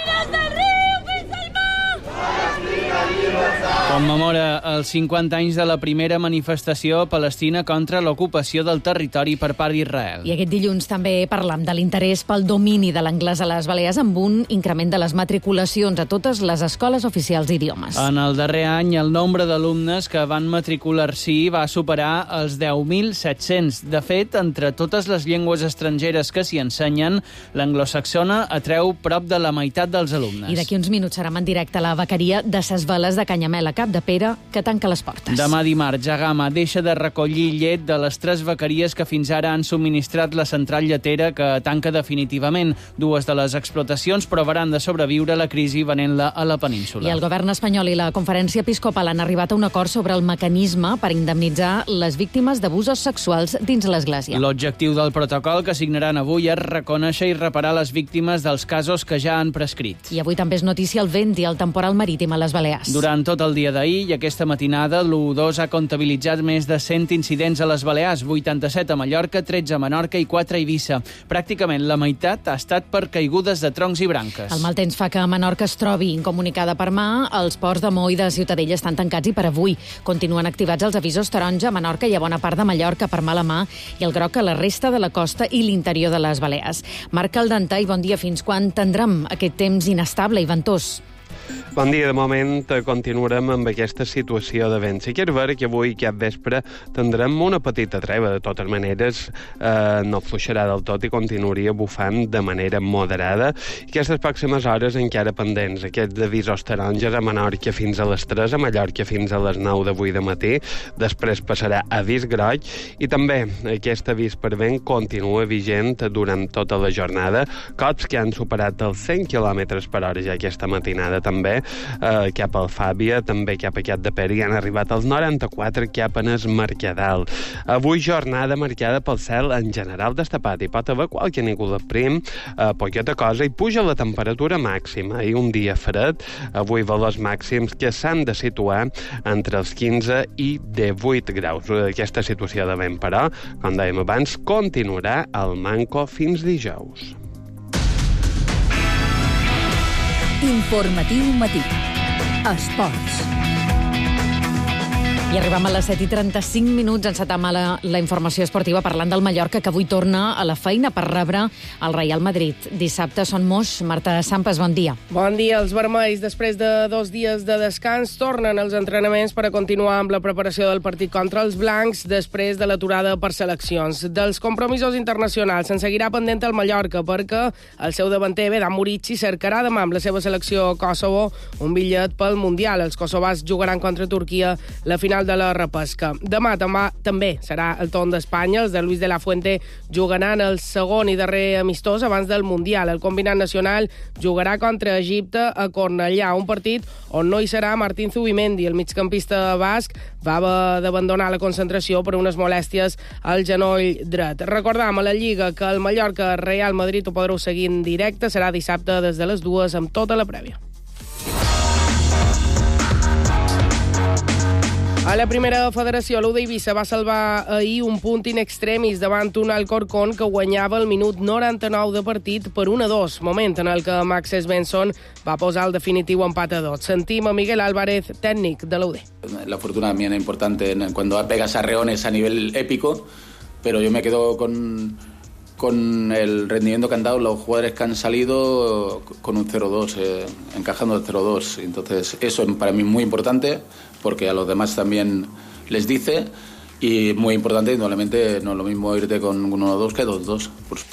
Commemora els cinquanta anys de la primera manifestació palestina contra l'ocupació del territori per part d'Israel. I aquest dilluns també parlam de l'interès pel domini de l'anglès a les Balears amb un increment de les matriculacions a totes les escoles oficials d'idiomes. En el darrer any, el nombre d'alumnes que van matricular-s'hi va superar els deu mil set-cents. De fet, entre totes les llengües estrangeres que s'hi ensenyen, l'anglosaxona atreu prop de la meitat dels alumnes. I d'aquí uns minuts serem en directe a la bequeria de Ses Veles de Canyamel, a Capdepera, que tanca les portes. Demà dimarts, Agama deixa de recollir llet de les tres bequeries que fins ara han subministrat la central lletera, que tanca definitivament. Dues de les explotacions provaran de sobreviure la crisi venent-la a la península. I el govern espanyol i la Conferència Episcopal han arribat a un acord sobre el mecanisme per indemnitzar les víctimes d'abusos sexuals dins l'Església. L'objectiu del protocol que signaran avui és reconèixer i reparar les víctimes dels casos que ja han prescrit. I avui també és notícia el vent i el temporal marítim a les Balears. Durant tot el dia d'ahir i aquesta matinada l'u dos ha comptabilitzat més de cent incidents a les Balears, vuitanta-set a Mallorca, tretze a Menorca i quatre a Eivissa. Pràcticament la meitat ha estat per caigudes de troncs i branques. El mal temps fa que Menorca es trobi incomunicada per mà. Els ports de Mó i de Ciutadella estan tancats i per avui continuen activats els avisos taronja a Menorca i a bona part de Mallorca per mala mà i el groc a la resta de la costa i l'interior de les Balears. Marc Caldentà, bon dia. Fins quan tindrem aquest temps inestable i ventós? Bon dia. De moment continuarem amb aquesta situació de vent. Sí que és vera que avui, cap vespre, tindrem una petita treva. De totes maneres, eh, no fluixarà del tot i continuaria bufant de manera moderada. I aquestes pròximes hores encara pendents. Aquests avisos taronges a Menorca fins a les tres, a Mallorca fins a les nou d'avui de matí. Després passarà a avís groc i també aquest avís per vent continua vigent durant tota la jornada. Cops que han superat els cent quilòmetres per hora ja aquesta matinada també. Eh, cap al Fàbia, també cap a Cap de Pere, i han arribat als noranta-quatre cap en es Mercadal. Avui jornada marcada pel cel en general destapat. Hi pot haver qualque núvol prim, eh, poqueta cosa, i puja la temperatura màxima. I un dia fred, avui valors màxims que s'han de situar entre els quinze i divuit graus. Aquesta situació de vent, però, com dèiem abans, continuarà al manco fins dijous. Informatiu matí. Esports. I arribem a les set i trenta-cinc minuts, encetam la, la informació esportiva parlant del Mallorca, que avui torna a la feina per rebre el Real Madrid. Dissabte són Moix. Marta Sampes, bon dia. Bon dia. Els vermells, després de dos dies de descans, tornen als entrenaments per a continuar amb la preparació del partit contra els blancs després de l'aturada per seleccions. Dels compromisos internacionals se'n seguirà pendent el Mallorca perquè el seu davanter, Vedan Murici, cercarà demà amb la seva selecció Kosovo un bitllet pel Mundial. Els kosovars jugaran contra Turquia la final de la repesca. Demà també, també serà el torn d'Espanya. Els de Luis de la Fuente jugaran el segon i darrer amistós abans del Mundial. El combinat nacional jugarà contra Egipte a Cornellà, un partit on no hi serà Martín Zubimendi. El migcampista basc va haver d'abandonar la concentració per unes molèsties al genoll dret. Recordam a la Lliga que el Mallorca Real Madrid ho podreu seguir en directe. Serà dissabte des de les dues amb tota la prèvia. A la primera federació, l'U d'Eivissa va salvar ahir un punt in extremis davant un Alcorcón que guanyava el minut noranta-nou de partit per un a dos, moment en el que Max Svensson va posar el definitiu empat a dos. Sentim a Miguel Álvarez, técnico de la U D. La fortuna también es importante cuando pegas arreones a nivel épico, pero yo me quedo con, con el rendimiento que han dado los jugadores que han salido con un cero dos, eh, encajando el cero dos. Entonces, eso para mí es muy importante, porque a los demás también les dice, y muy importante, indudablemente no es lo mismo irte con uno a dos que dos dos.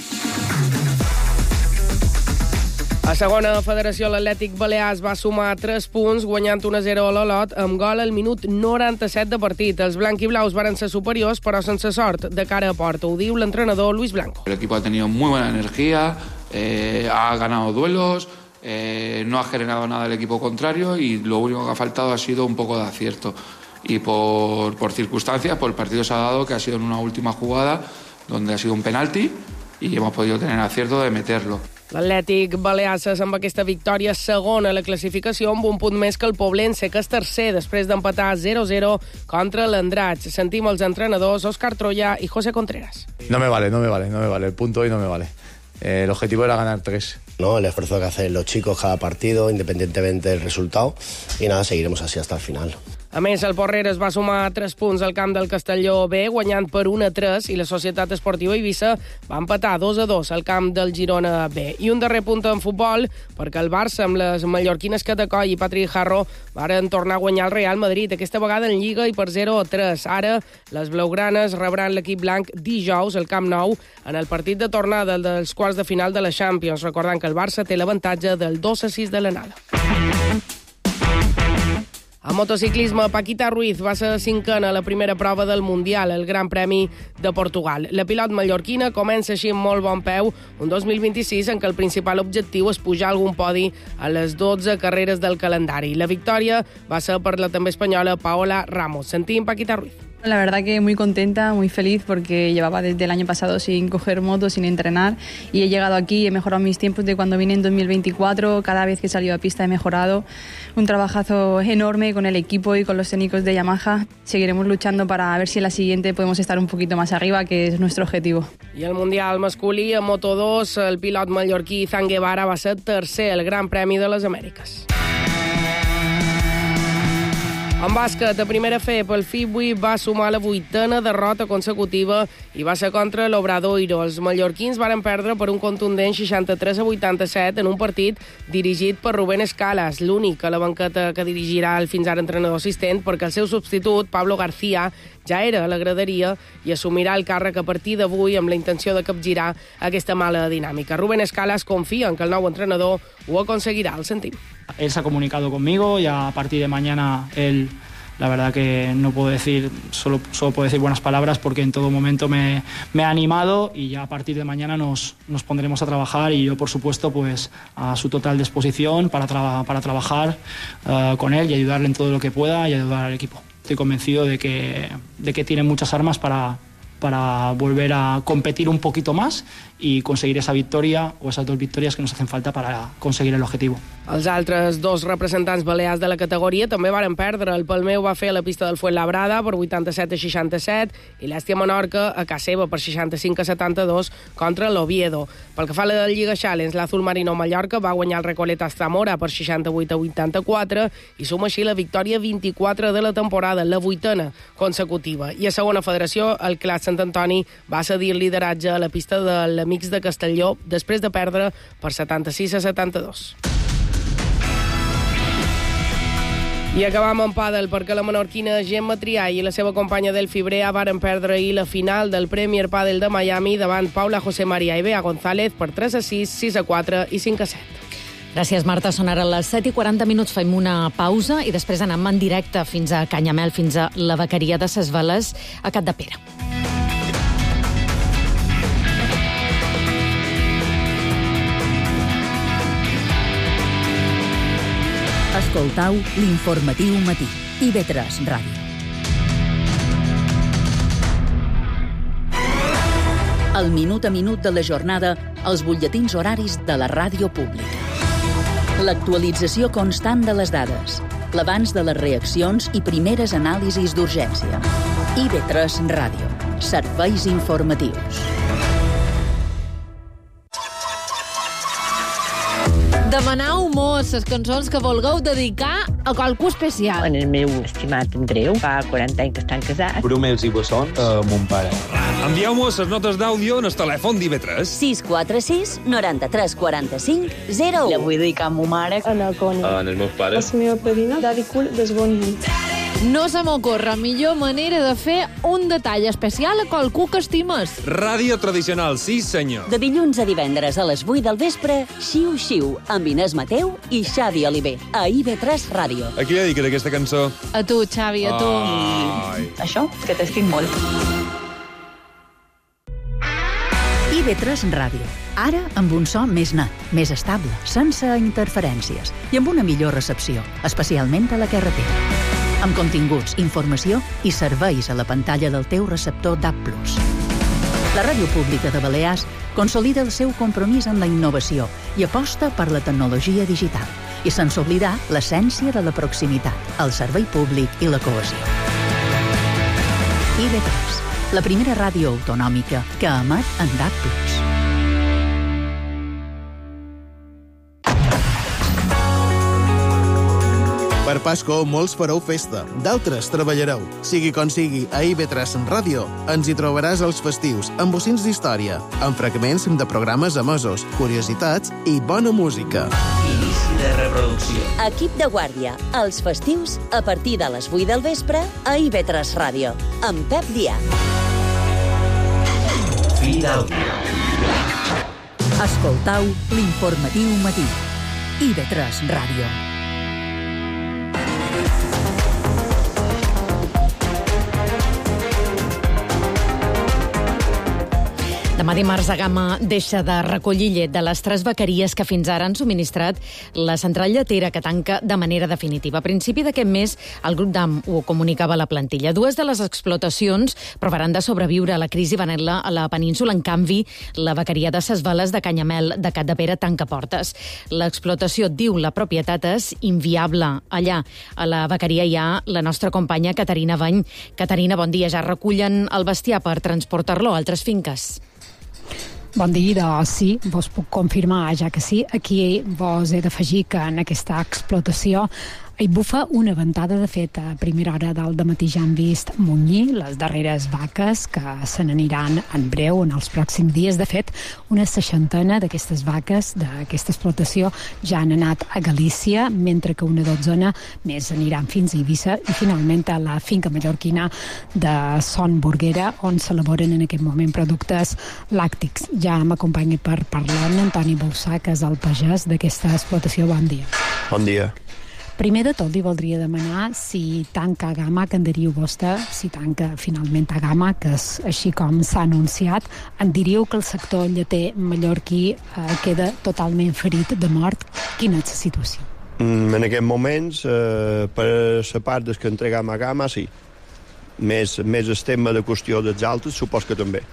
A segona federació, l'Atlètic Balears va sumar tres punts, guanyant un a zero a l'Olot, amb gol al minut noranta-set de partit. Els blanquiblaus varen ser superiors, però sense sort de cara a porta. Ho diu l'entrenador Luis Blanco. El equipo ha tenido muy buena energía, eh, ha ganado duelos, Eh, no ha generado nada el equipo contrario y lo único que ha faltado ha sido un poco de acierto. Y por, por circunstancias, por el partido se ha dado que ha sido en una última jugada donde ha sido un penalti y hemos podido tener acierto de meterlo. L'Atlètic Balears amb aquesta victòria segona a la classificació amb un punt més que el Poblense, que és tercer després d'empatar zero a zero contra l'Andratx. Sentim els entrenadors Òscar Troya i José Contreras. No me vale, no me vale, no me vale. El punto hoy no me vale. Eh, el objetivo era ganar tres. ¿no? El esfuerzo que hacen los chicos cada partido, independientemente del resultado, y nada, seguiremos así hasta el final. A més, el Porreres va sumar tres punts al camp del Castelló B, guanyant per un a tres, i la Societat Esportiva Eivissa va empatar dos a dos al camp del Girona B. I un darrer punt en futbol, perquè el Barça, amb les mallorquines Catacoll i Patrick Harro, varen tornar a guanyar el Real Madrid, aquesta vegada en Lliga i per zero a tres. Ara, les blaugranes rebran l'equip blanc dijous al Camp Nou en el partit de tornada dels quarts de final de la Champions, recordant que el Barça té l'avantatge del dos a sis de l'anada. A motociclisme, Paquita Ruiz va ser cinquena a la primera prova del Mundial, el Gran Premi de Portugal. La pilot mallorquina comença així amb molt bon peu un dos mil vint-i-sis en què el principal objectiu és pujar algun podi a les dotze carreres del calendari. La victòria va ser per la també espanyola Paola Ramos. Sentim Paquita Ruiz. La verdad que muy contenta, muy feliz porque llevaba desde el año pasado sin coger moto, sin entrenar y he llegado aquí, he mejorado mis tiempos de cuando vine en dos mil veinticuatro, cada vez que he salido a pista he mejorado. Un trabajazo enorme con el equipo y con los técnicos de Yamaha. Seguiremos luchando para ver si en la siguiente podemos estar un poquito más arriba, que es nuestro objetivo. I el Mundial masculí a Moto dos, el pilot mallorquí Izan Guevara va ser tercer al Gran Premi de les Amèriques. En bàsquet, a primera F, el Fibui va sumar la vuitena derrota consecutiva i va ser contra l'Obradoiro. Els mallorquins varen perdre per un contundent seixanta-tres a vuitanta-set en un partit dirigit per Rubén Escalas, l'únic a la banqueta que dirigirà el fins ara entrenador assistent, perquè el seu substitut, Pablo García, ja era a la graderia i assumirà el càrrec a partir d'avui amb la intenció de capgirar aquesta mala dinàmica. Rubén Escalas confia en que el nou entrenador ho aconseguirà, el sentim. Él se ha comunicado conmigo y a partir de mañana él, la verdad que no puedo decir, solo, solo puedo decir buenas palabras porque en todo momento me, me ha animado y ya a partir de mañana nos, nos pondremos a trabajar y yo por supuesto pues a su total disposición para, tra para trabajar uh, con él y ayudarle en todo lo que pueda y ayudar al equipo. Estoy convencido de que, de que tiene muchas armas para, para volver a competir un poquito más y conseguir esa victoria o esas dos victorias que nos hacen falta para conseguir el objetivo. Els altres dos representants balears de la categoria també varen perdre. El Palmeu va fer a la pista del Fuenlabrada per vuitanta-set a seixanta-set i l'Èstia Menorca a casa seva per seixanta-cinc a setanta-dos contra l'Oviedo. Pel que fa a la Lliga Challenge, l'Azul Marino Mallorca va guanyar el Recoletas Zamora per seixanta-vuit a vuitanta-quatre i suma així la victòria vint-i-quatre de la temporada, la vuitena consecutiva. I a segona federació, el Clat Sant Antoni va cedir el lideratge a la pista de l'Amics de Castelló després de perdre per setanta-sis a setanta-dos. I acabam en pàdel perquè la menorquina Gemma Triay i la seva companya Delphi Brea varen perdre ahir la final del Premier Padel de Miami davant Paula José María i Bea González per tres a sis, sis a quatre i cinc a set. Gràcies, Marta. Són ara les set i quaranta minuts. Fem una pausa i després anem en directe fins a Canyamel, fins a la Vaqueria de Ses Veles a Capdepera. Escoltau l'informatiu matí. I ve tres Ràdio. El minut a minut de la jornada, els butlletins horaris de la ràdio pública. L'actualització constant de les dades, l'abans de les reaccions i primeres anàlisis d'urgència. I ve tres Ràdio. Serveis informatius. Demanau molts les cançons que vulgueu dedicar a qualcú especial. En el meu estimat Andreu, fa quaranta anys que estan casats. Bromels i bessons a mon pare. Envieu-nos les notes d'àudio en el telèfon d'I V tres. sis quatre sis, noranta-tres, quaranta-cinc, zero u. La vull dedicar a ma mare. En el Coni. En els meus pares. La meva padrina, Daddy Cool, desboni. No se m'ocorre millor manera de fer un detall especial a qualcú que estimes. Ràdio tradicional, sí senyor. De dilluns a divendres a les vuit del vespre, Xiu Xiu, amb Inés Mateu i Xavi Oliver, a I V tres Ràdio. A qui li dediques aquesta cançó? A tu, Xavi, a tu. Ai. Això, que t'estic molt. I V tres Ràdio. Ara amb un so més net, més estable, sense interferències i amb una millor recepció, especialment a la carretera. Amb continguts, informació i serveis a la pantalla del teu receptor D A B plus. La Ràdio Pública de Balears consolida el seu compromís amb la innovació i aposta per la tecnologia digital, i sense oblidar l'essència de la proximitat, el servei públic i la cohesió. I V tres, la primera ràdio autonòmica que emet en D A B plus. Per Pasco, molts fareu festa, d'altres treballareu. Sigui com sigui, a I V tres Ràdio ens hi trobaràs els festius amb bocins d'història, amb fragments de programes emesos, curiositats i bona música. Inici de reproducció. Equip de guàrdia, els festius, a partir de les vuit del vespre, a I V tres Ràdio, amb Pep Dià. Fi d'àudio. Escoltau l'informatiu matí. I V tres Ràdio. Demà dimarts Agama deixa de recollir llet de les tres vaqueries que fins ara han subministrat la central lletera, que tanca de manera definitiva. A principi d'aquest mes, el grup d'A M ho comunicava a la plantilla. Dues de les explotacions provaran de sobreviure a la crisi venent-la a la península. En canvi, la vaqueria de Ses Veles de Canyamel de Capdepera tanca portes. L'explotació, diu la propietat, és inviable. Allà, a la vaqueria, hi ha la nostra companya Caterina Bany. Caterina, bon dia. Ja recullen el bestiar per transportar-lo a altres finques? Bon dia, doncs sí, vos puc confirmar, ja que sí. Aquí vos he d'afegir que en aquesta explotació hi bufa una ventada. De fet, a primera hora del dematí ja han vist munyir les darreres vaques, que se n'aniran en breu, en els pròxims dies. De fet, una seixantena d'aquestes vaques d'aquesta explotació ja han anat a Galícia, mentre que una dotzena més aniran fins a Eivissa i finalment a la finca mallorquina de Son Burguera, on s'elaboren en aquest moment productes làctics. Ja m'acompanya per parlar Antoni Boussà, que és el pagès d'aquesta explotació. Bon dia. Bon dia. Primer de tot, li voldria demanar si tanca Agama, que en diríeu vostè, si tanca finalment Agama, que és així com s'ha anunciat, en diríeu que el sector lleter mallorquí eh, queda totalment ferit de mort? Quina és la situació? Mm, en aquests moments, eh, per la part des que entregam a Agama, sí. Més, més el tema de qüestió dels altres, supos que també.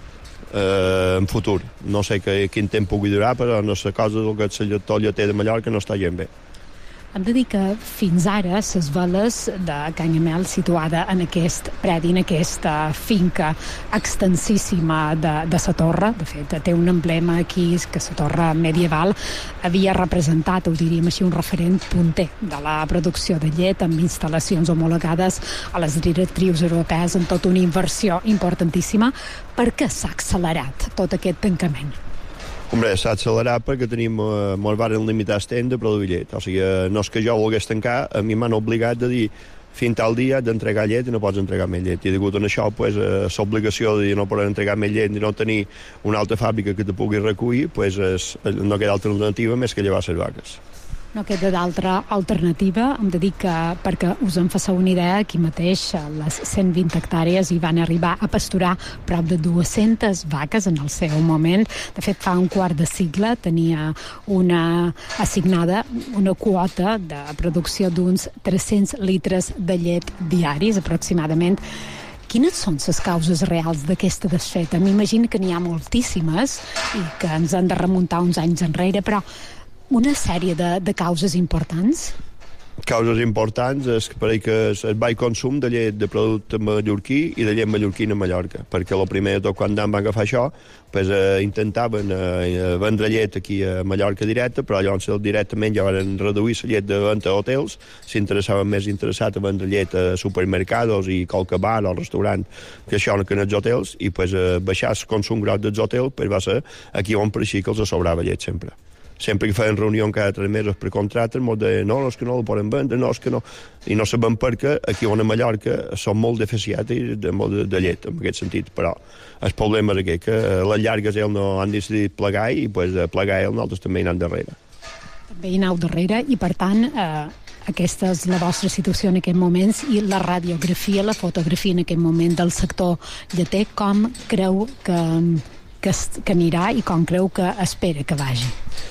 Eh, en futur. No sé que, quin temps pugui durar, però no sé cosa del que el sector lleter de Mallorca no està gent bé. Hem de dir que fins ara Ses Veles de Canyamel, situada en aquest predi, en aquesta finca extensíssima de, de la torre, de fet té un emblema aquí, que la torre medieval havia representat, ho diríem així, un referent punter de la producció de llet, amb instal·lacions homologades a les directrius europees, en tota una inversió importantíssima. Per què s'ha accelerat tot aquest tancament? Hombre, s'ha accelerat perquè tenim, eh, molt varen limitar el temps de produir llet. O sigui, no és que jo volgués tancar, a mi m'han obligat de dir fins tal dia d'entregar llet i no pots entregar més llet. I degut a això, pues, eh, l'obligació de no poder entregar més llet i no tenir una altra fàbrica que te pugui recollir, pues, es, no queda alternativa més que llevar les vaques. No queda d'altra alternativa. Hem de dir que, perquè us en faceu una idea, aquí mateix a les cent vint hectàrees hi van arribar a pasturar prop de dues-centes vaques en el seu moment. De fet, fa un quart de segle tenia una assignada una quota de producció d'uns tres-cents litres de llet diaris, aproximadament. Quines són les causes reals d'aquesta desfeta? M'imagino que n'hi ha moltíssimes i que ens han de remuntar uns anys enrere, però una sèrie de, de causes importants? Causes importants és que, que el baix consum de llet de producte mallorquí i de llet mallorquina a Mallorca, perquè el primer de tot quan van agafar això pues, eh, intentaven eh, vendre llet aquí a Mallorca directe, però llavors directament ja van reduir la llet de venda a hotels, s'interessaven més interessats a vendre llet a supermercados i qualque bar o restaurant que això que en els hotels, i pues, eh, baixar el consum gros dels hotels pues, va ser aquí on per així que els sobrava llet sempre. Sempre que feien reunió cada tres mesos per contractes, ens deien, no, no, és que no la poden vendre, no, és que no. I no sabem per què, aquí on a Mallorca són molt deficiaris de, de, de llet, en aquest sentit, però el problema és aquest, que les llargues ells no han decidit plegar i pues, plegar ells nosaltres també hi anem darrere. També hi aneu darrere i, per tant, eh, aquesta és la vostra situació en aquests moments i la radiografia, la fotografia en aquest moment del sector lleter, com creu que, que, que anirà i com creu que espera que vagi?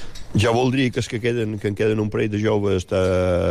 Jo voldria que, es que, queden, que en queden un parell de joves de,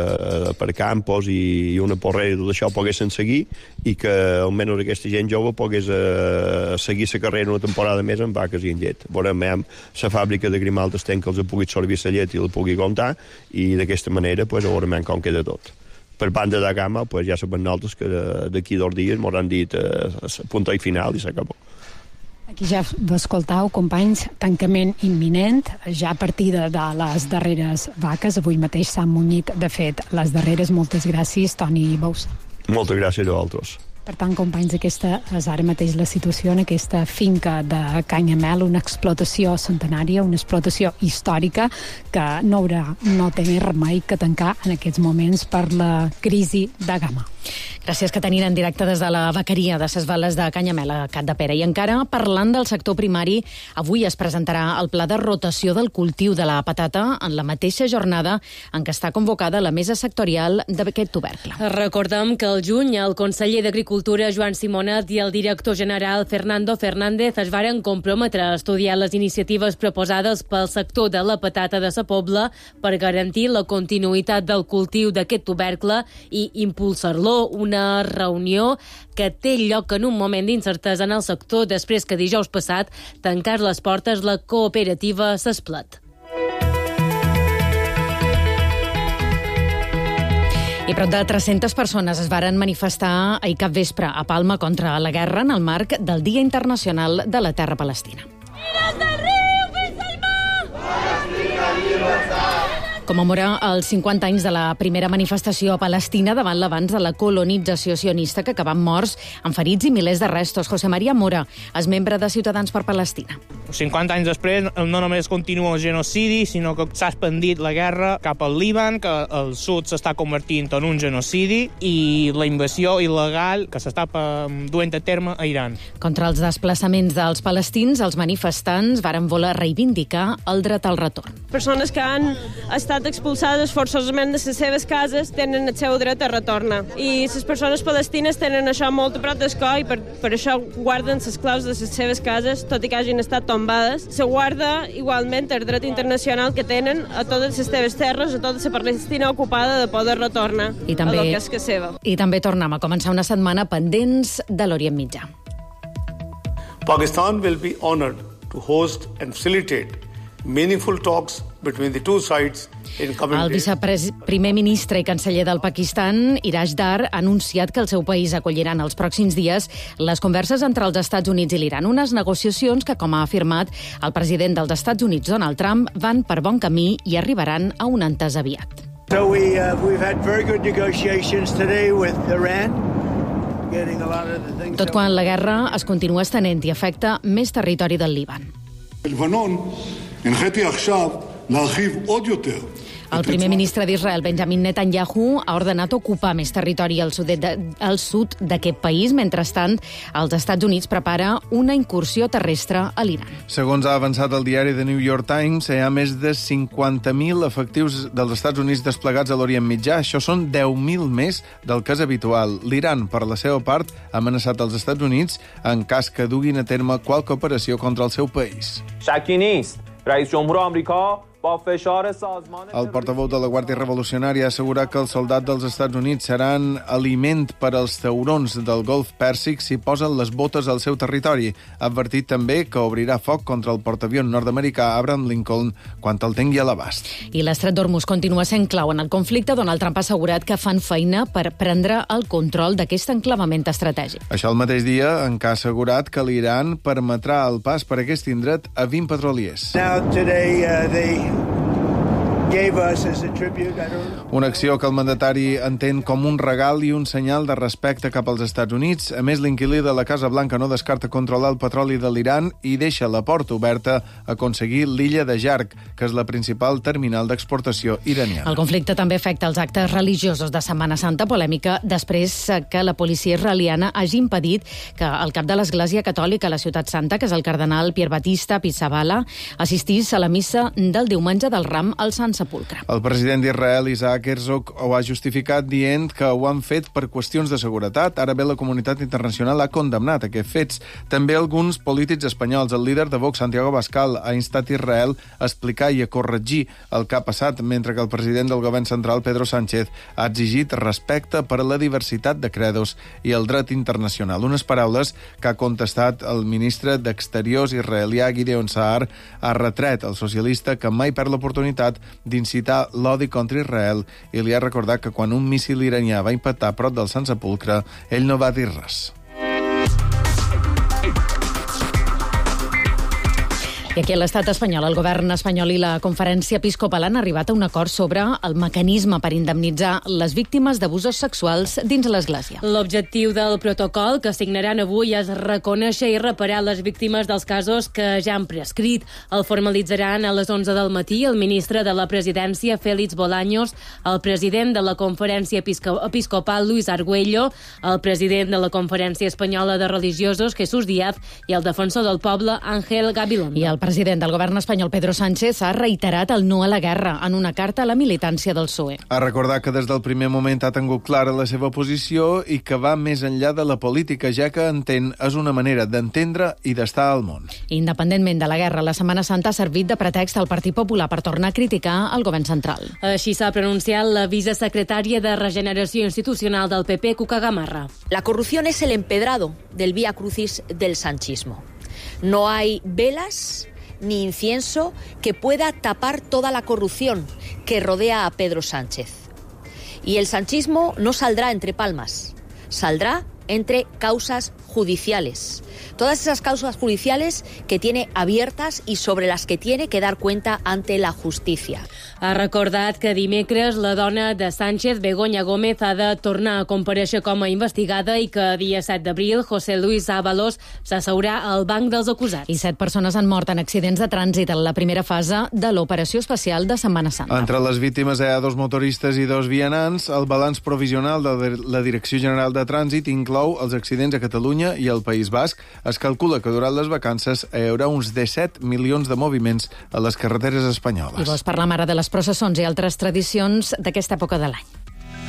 per campos i, i una porrera i tot això poguessin seguir i que almenys aquesta gent jove pogués eh, seguir la carrera una temporada més amb vaques i en llet. Veurem la fàbrica de Grimaldes ten que els pugui servir la llet i la pugui comptar i d'aquesta manera pues, veurem com queda tot. Per banda de Gama pues, ja sabem nosaltres que d'aquí dos dies m'hauran dit eh, punt i final i s'acabó. Aquí ja escoltau, companys, tancament imminent, ja a partir de, de les darreres vaques. Avui mateix s'han munyit, de fet, les darreres. Moltes gràcies, Toni Boussà. Moltes gràcies a vosaltres. Per tant, companys, aquesta és ara mateix la situació en aquesta finca de Canyamel, una explotació centenària, una explotació històrica que no haurà, no té més remei que tancar en aquests moments per la crisi de Gama. Gràcies, Caterina, en directe des de la vaqueria de ses Bales de Canyamel a Capdepera. I encara, parlant del sector primari, avui es presentarà el pla de rotació del cultiu de la patata en la mateixa jornada en què està convocada la mesa sectorial d'aquest tubercle. Recordem que el juny el conseller d'Agricultura, Joan Simonet, i el director general, Fernando Fernández, es varen comprometre a estudiar les iniciatives proposades pel sector de la patata de sa Pobla per garantir la continuïtat del cultiu d'aquest tubercle i impulsar-lo. Una reunió que té lloc en un moment d'incertesa en el sector després que dijous passat tancar les portes la cooperativa S'Esplet. I prop de tres-centes persones es varen manifestar ahir capvespre a Palma contra la guerra en el marc del Dia Internacional de la Terra Palestina. Commemora els cinquanta anys de la primera manifestació a Palestina davant l'avanç de la colonització sionista que acaben morts amb ferits i milers de restos. José María Mora és membre de Ciutadans per Palestina. cinquanta anys després no només continua el genocidi, sinó que s'ha expandit la guerra cap al Líban, que el sud s'està convertint en un genocidi, i la invasió il·legal que s'està duent a terme a Iran. Contra els desplaçaments dels palestins, els manifestants varen voler reivindicar el dret al retorn. Persones que han estat expulsades forçosament de les seves cases tenen el seu dret a retornar. I les persones palestines tenen això molt a prop del cor i per, per això guarden les claus de les seves cases, tot i que hagin estat tombades. Se guarda igualment el dret internacional que tenen a totes les seves terres, a tota la Palestina ocupada, de poder retornar I també, a lo que és que seva. I també tornem a començar una setmana pendents de l'Orient Mitjà. Pakistan will be honored to host and facilitate meaningful talks between the two sides in coming El days. viceprimer ministre i canceller del Pakistan, Iraj Dar, ha anunciat que el seu país acollirà en els pròxims dies les converses entre els Estats Units i l'Iran, unes negociacions que, com ha afirmat el president dels Estats Units, Donald Trump, van per bon camí i arribaran a un entès aviat. So we, uh, we've had very good negotiations today with Iran. Getting a lot of the things Tot quan la guerra es continua estenent i afecta més territori del Líban. בלבנון הנחיתי עכשיו להרחיב עוד יותר. El primer ministre d'Israel, Benjamin Netanyahu, ha ordenat ocupar més territori al sud, de, al sud d'aquest país. Mentrestant, els Estats Units prepara una incursió terrestre a l'Iran. Segons ha avançat el diari The New York Times, hi ha més de cinquanta mil efectius dels Estats Units desplegats a l'Orient Mitjà. Això són deu mil més del que és habitual. L'Iran, per la seva part, ha amenaçat els Estats Units en cas que duguin a terme qualque operació contra el seu país. شکی نیست رئیس جمهور آمریکا El portaveu de la Guàrdia Revolucionària ha assegurat que els soldats dels Estats Units seran aliment per als taurons del Golf Pèrsic si posen les botes al seu territori. Ha advertit també que obrirà foc contra el portaavions nord-americà Abraham Lincoln quan el tingui a l'abast. I l'estret d'Hormuz continua sent clau en el conflicte. Donald Trump ha assegurat que fan feina per prendre el control d'aquest enclavament estratègic. Això el mateix dia en què ha assegurat que l'Iran permetrà el pas per aquest indret a vint petroliers. Now today uh, they gave us as a tribute, I don't... Una acció que el mandatari entén com un regal i un senyal de respecte cap als Estats Units. A més, l'inquilí de la Casa Blanca no descarta controlar el petroli de l'Iran i deixa la porta oberta a aconseguir l'illa de Jark, que és la principal terminal d'exportació iraniana. El conflicte també afecta els actes religiosos de Setmana Santa, polèmica després que la policia israeliana hagi impedit que el cap de l'Església Catòlica a la Ciutat Santa, que és el cardenal Pierre Batista Pizzaballa, assistís a la missa del diumenge del Ram al Sant Sepulcre. El president d'Israel, Isaac Herzog, ho ha justificat dient que ho han fet per qüestions de seguretat. Ara bé, la comunitat internacional ha condemnat aquests fets. També alguns polítics espanyols. El líder de Vox, Santiago Abascal, ha instat Israel a explicar i a corregir el que ha passat, mentre que el president del govern central, Pedro Sánchez, ha exigit respecte per a la diversitat de credos i el dret internacional. Unes paraules que ha contestat el ministre d'Exteriors israelià, Gideon Saar, ha retret al socialista que mai perd l'oportunitat d'incitar l'odi contra Israel i li ha recordat que quan un míssil iranià va impactar prop del Sant Sepulcre, ell no va dir res. I aquí a l'estat espanyol, el govern espanyol i la Conferència Episcopal han arribat a un acord sobre el mecanisme per indemnitzar les víctimes d'abusos sexuals dins l'Església. L'objectiu del protocol que signaran avui és reconèixer i reparar les víctimes dels casos que ja han prescrit. El formalitzaran a les onze del matí el ministre de la Presidència, Félix Bolaños, el president de la Conferència Episcopal, Luis Argüello, el president de la Conferència Espanyola de Religiosos, Jesús Díaz, i el defensor del poble, Ángel Gabilondo. I el president del govern espanyol, Pedro Sánchez, ha reiterat el no a la guerra en una carta a la militància del P S O E. A recordar que des del primer moment ha tingut clara la seva posició i que va més enllà de la política, ja que entén és una manera d'entendre i d'estar al món. Independentment de la guerra, la Setmana Santa ha servit de pretext al Partit Popular per tornar a criticar el govern central. Així s'ha pronunciat la vicesecretària de Regeneració Institucional del P P, Cuca Gamarra. La corrupción es el empedrado del vía crucis del sanchismo. No hay velas ni incienso que pueda tapar toda la corrupción que rodea a Pedro Sánchez. Y el sanchismo no saldrá entre palmas, saldrá entre causas judiciales. Todas esas causas judiciales que tiene abiertas y sobre las que tiene que dar cuenta ante la justicia. Ha recordat que dimecres la dona de Sánchez, Begoña Gómez, ha de tornar a comparèixer com a investigada i que dia set d'abril José Luis Ábalos s'asseurà al banc dels acusats. I set persones han mort en accidents de trànsit en la primera fase de l'operació especial de Setmana Santa. Entre les víctimes hi ha dos motoristes i dos vianants. El balanç provisional de la Direcció General de Trànsit inclou els accidents a Catalunya i al País Basc. Es calcula que durant les vacances hi haurà uns disset milions de moviments a les carreteres espanyoles. I vols parlar ara de les processons i altres tradicions d'aquesta època de l'any.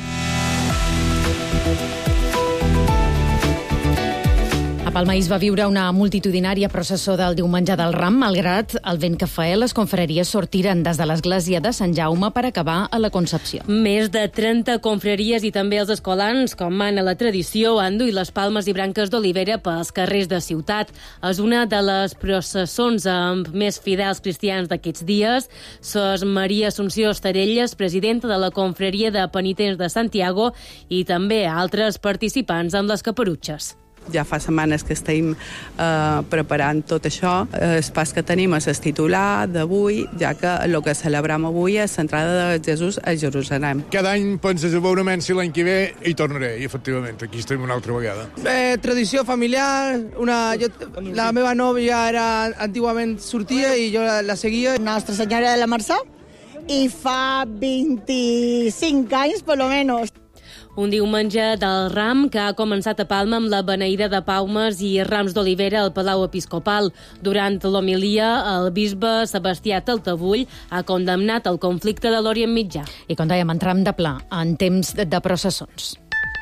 A Palma es va viure una multitudinària processó del diumenge del Ram, malgrat el vent que feia. Les confraries sortiren des de l'església de Sant Jaume per acabar a la Concepció. Més de trenta confraries i també els escolans, com mana la tradició, han duit les palmes i branques d'olivera pels carrers de ciutat. És una de les processons amb més fidels cristians d'aquests dies. Sos Maria Assumpció Estarelles, presidenta de la confraria de penitents de Santiago, i també altres participants amb les caperutxes. Ja fa setmanes que estem eh, preparant tot això. El pas que tenim és el titular d'avui, ja que el que celebrem avui és l'entrada de Jesús a Jerusalem. Cada any penses veurement si l'any que ve hi tornaré, i efectivament, aquí estem una altra vegada. Bé, tradició familiar, una, jo, la meva nòvia era antigament sortia i jo la, la seguia. Nostra Senyora de la Mercè, i fa vint-i-cinc anys, per lo menos. Un diumenge del Ram que ha començat a Palma amb la beneïda de palmes i rams d'olivera al Palau Episcopal. Durant l'homilia, el bisbe Sebastià Taltabull ha condemnat el conflicte de l'Orient Mitjà. I com dèiem, entram de pla en temps de, de processons.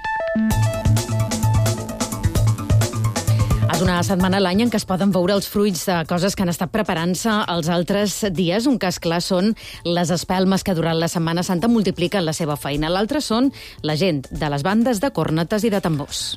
És una setmana a l'any en què es poden veure els fruits de coses que han estat preparant-se els altres dies. Un cas clar són les espelmes que durant la Setmana Santa multipliquen la seva feina. L'altre són la gent de les bandes de cornetes i de tambors.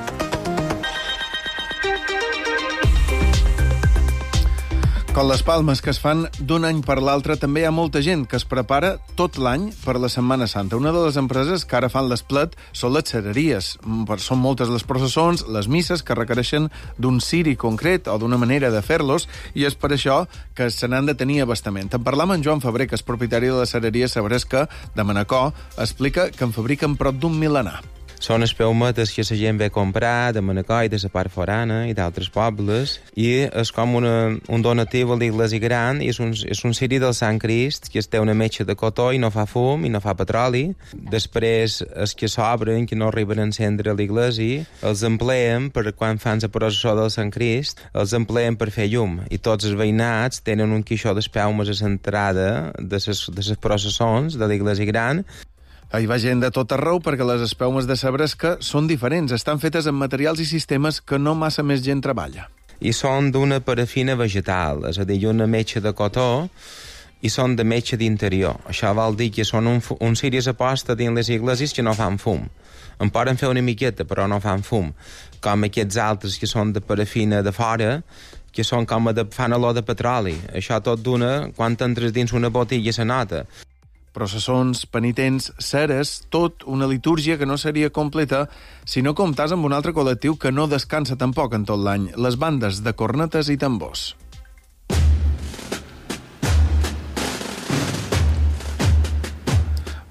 Com les palmes que es fan d'un any per l'altre, també hi ha molta gent que es prepara tot l'any per la Setmana Santa. Una de les empreses que ara fan l'esplet són les cereries. Són moltes les processons, les misses, que requereixen d'un ciri concret o d'una manera de fer-los, i és per això que se n'han de tenir abastament. En parlam amb Joan Febrer, que és propietari de la cereria Sabresca de Manacor, explica que en fabriquen prop d'un milenar. Són espelmetes que la gent ve a comprar de Manacor i de la part forana i d'altres pobles, i és com una, un donatiu a l'Iglésia Gran, i és un, és un ciri del Sant Crist que té una metxa de cotó i no fa fum i no fa petroli. Després, els que s'obren, que no arriben a encendre a l'Iglésia, els empleen per quan fan la processó del Sant Crist, els empleen per fer llum, i tots els veïnats tenen un quixó d'espelmes a l'entrada de les, de les processons de l'Iglésia Gran. Hi va gent de tot arreu perquè les espelmes de Sabresca són diferents. Estan fetes amb materials i sistemes que no massa més gent treballa. I són d'una parafina vegetal, és a dir, una metxa de cotó, i són de metxa d'interior. Això vol dir que són un, un sirius aposta dins les iglesias que no fan fum. En poden fer una miqueta, però no fan fum. Com aquests altres que són de parafina de fora, que són com de, fan olor de petroli. Això tot d'una, quan entres dins una botella se nota. Processons, penitents, ceres, tot una litúrgia que no seria completa si no comptàs amb un altre col·lectiu que no descansa tampoc en tot l'any, les bandes de cornetes i tambors.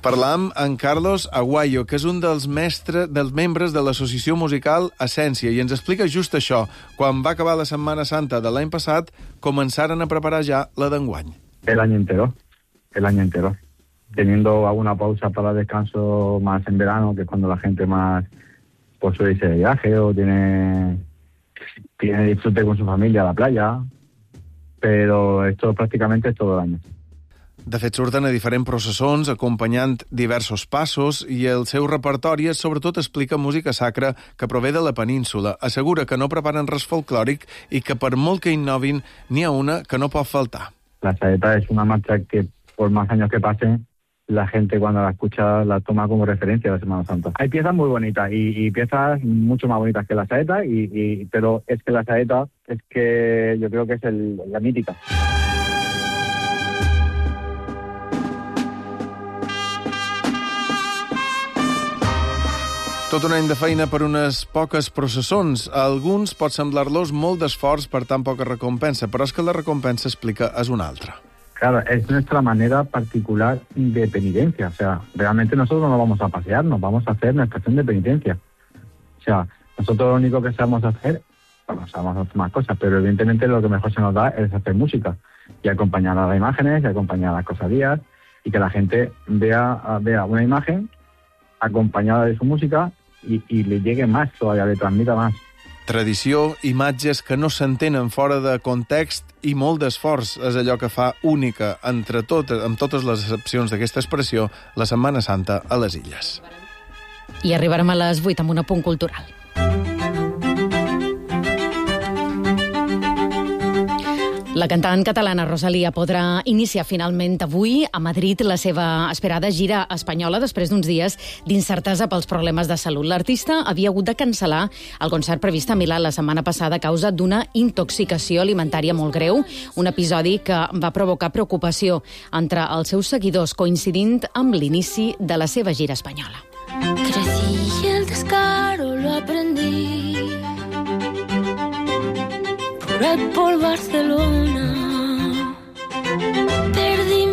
Parlam amb Carlos Aguayo, que és un dels mestres, dels membres de l'associació musical Essència, i ens explica just això. Quan va acabar la Setmana Santa de l'any passat, començaren a preparar ja la d'enguany. El año entero, el año entero. Teniendo alguna pausa para descanso más en verano, que es cuando la gente más pues suele irse de viaje o tiene, tiene disfrute con su familia a la playa, pero esto prácticamente es todo el año. De fet, surten a diferents processons, acompanyant diversos passos, i el seu repertori sobretot explica música sacra que prové de la península. Assegura que no preparen res folclòric i que per molt que innovin, n'hi ha una que no pot faltar. La saeta es una marcha que, por más años que pasen, la gente cuando la escucha la toma como referencia de la Semana Santa. Hay piezas muy bonitas y, y piezas mucho más bonitas que la saeta, y, y, pero es que la saeta es que yo creo que es el, la mítica. Tot un any de feina per unes poques processons. A alguns pot semblar-los molt d'esforç per tan poca recompensa, però és que la recompensa, explica, és una altra. Claro, es nuestra manera particular de penitencia. O sea, realmente nosotros no vamos a pasear, nos vamos a hacer nuestra acción de penitencia. O sea, nosotros lo único que sabemos hacer, bueno, sabemos hacer más cosas, pero evidentemente lo que mejor se nos da es hacer música y acompañar a las imágenes y acompañar a las cofradías, y que la gente vea, vea una imagen acompañada de su música i, i li llegue més, todavía li transmita més. Tradició, imatges que no s'entenen fora de context i molt d'esforç és allò que fa única, entre totes, amb totes les excepcions d'aquesta expressió, la Setmana Santa a les Illes. I arribarem a les vuit amb un apunt cultural. La cantant catalana Rosalía podrà iniciar finalment avui a Madrid la seva esperada gira espanyola després d'uns dies d'incertesa pels problemes de salut. L'artista havia hagut de cancel·lar el concert previst a Milà la setmana passada a causa d'una intoxicació alimentària molt greu, un episodi que va provocar preocupació entre els seus seguidors, coincidint amb l'inici de la seva gira espanyola. Crecí y el descaro lo aprendí por ahí por Barcelona. Perdí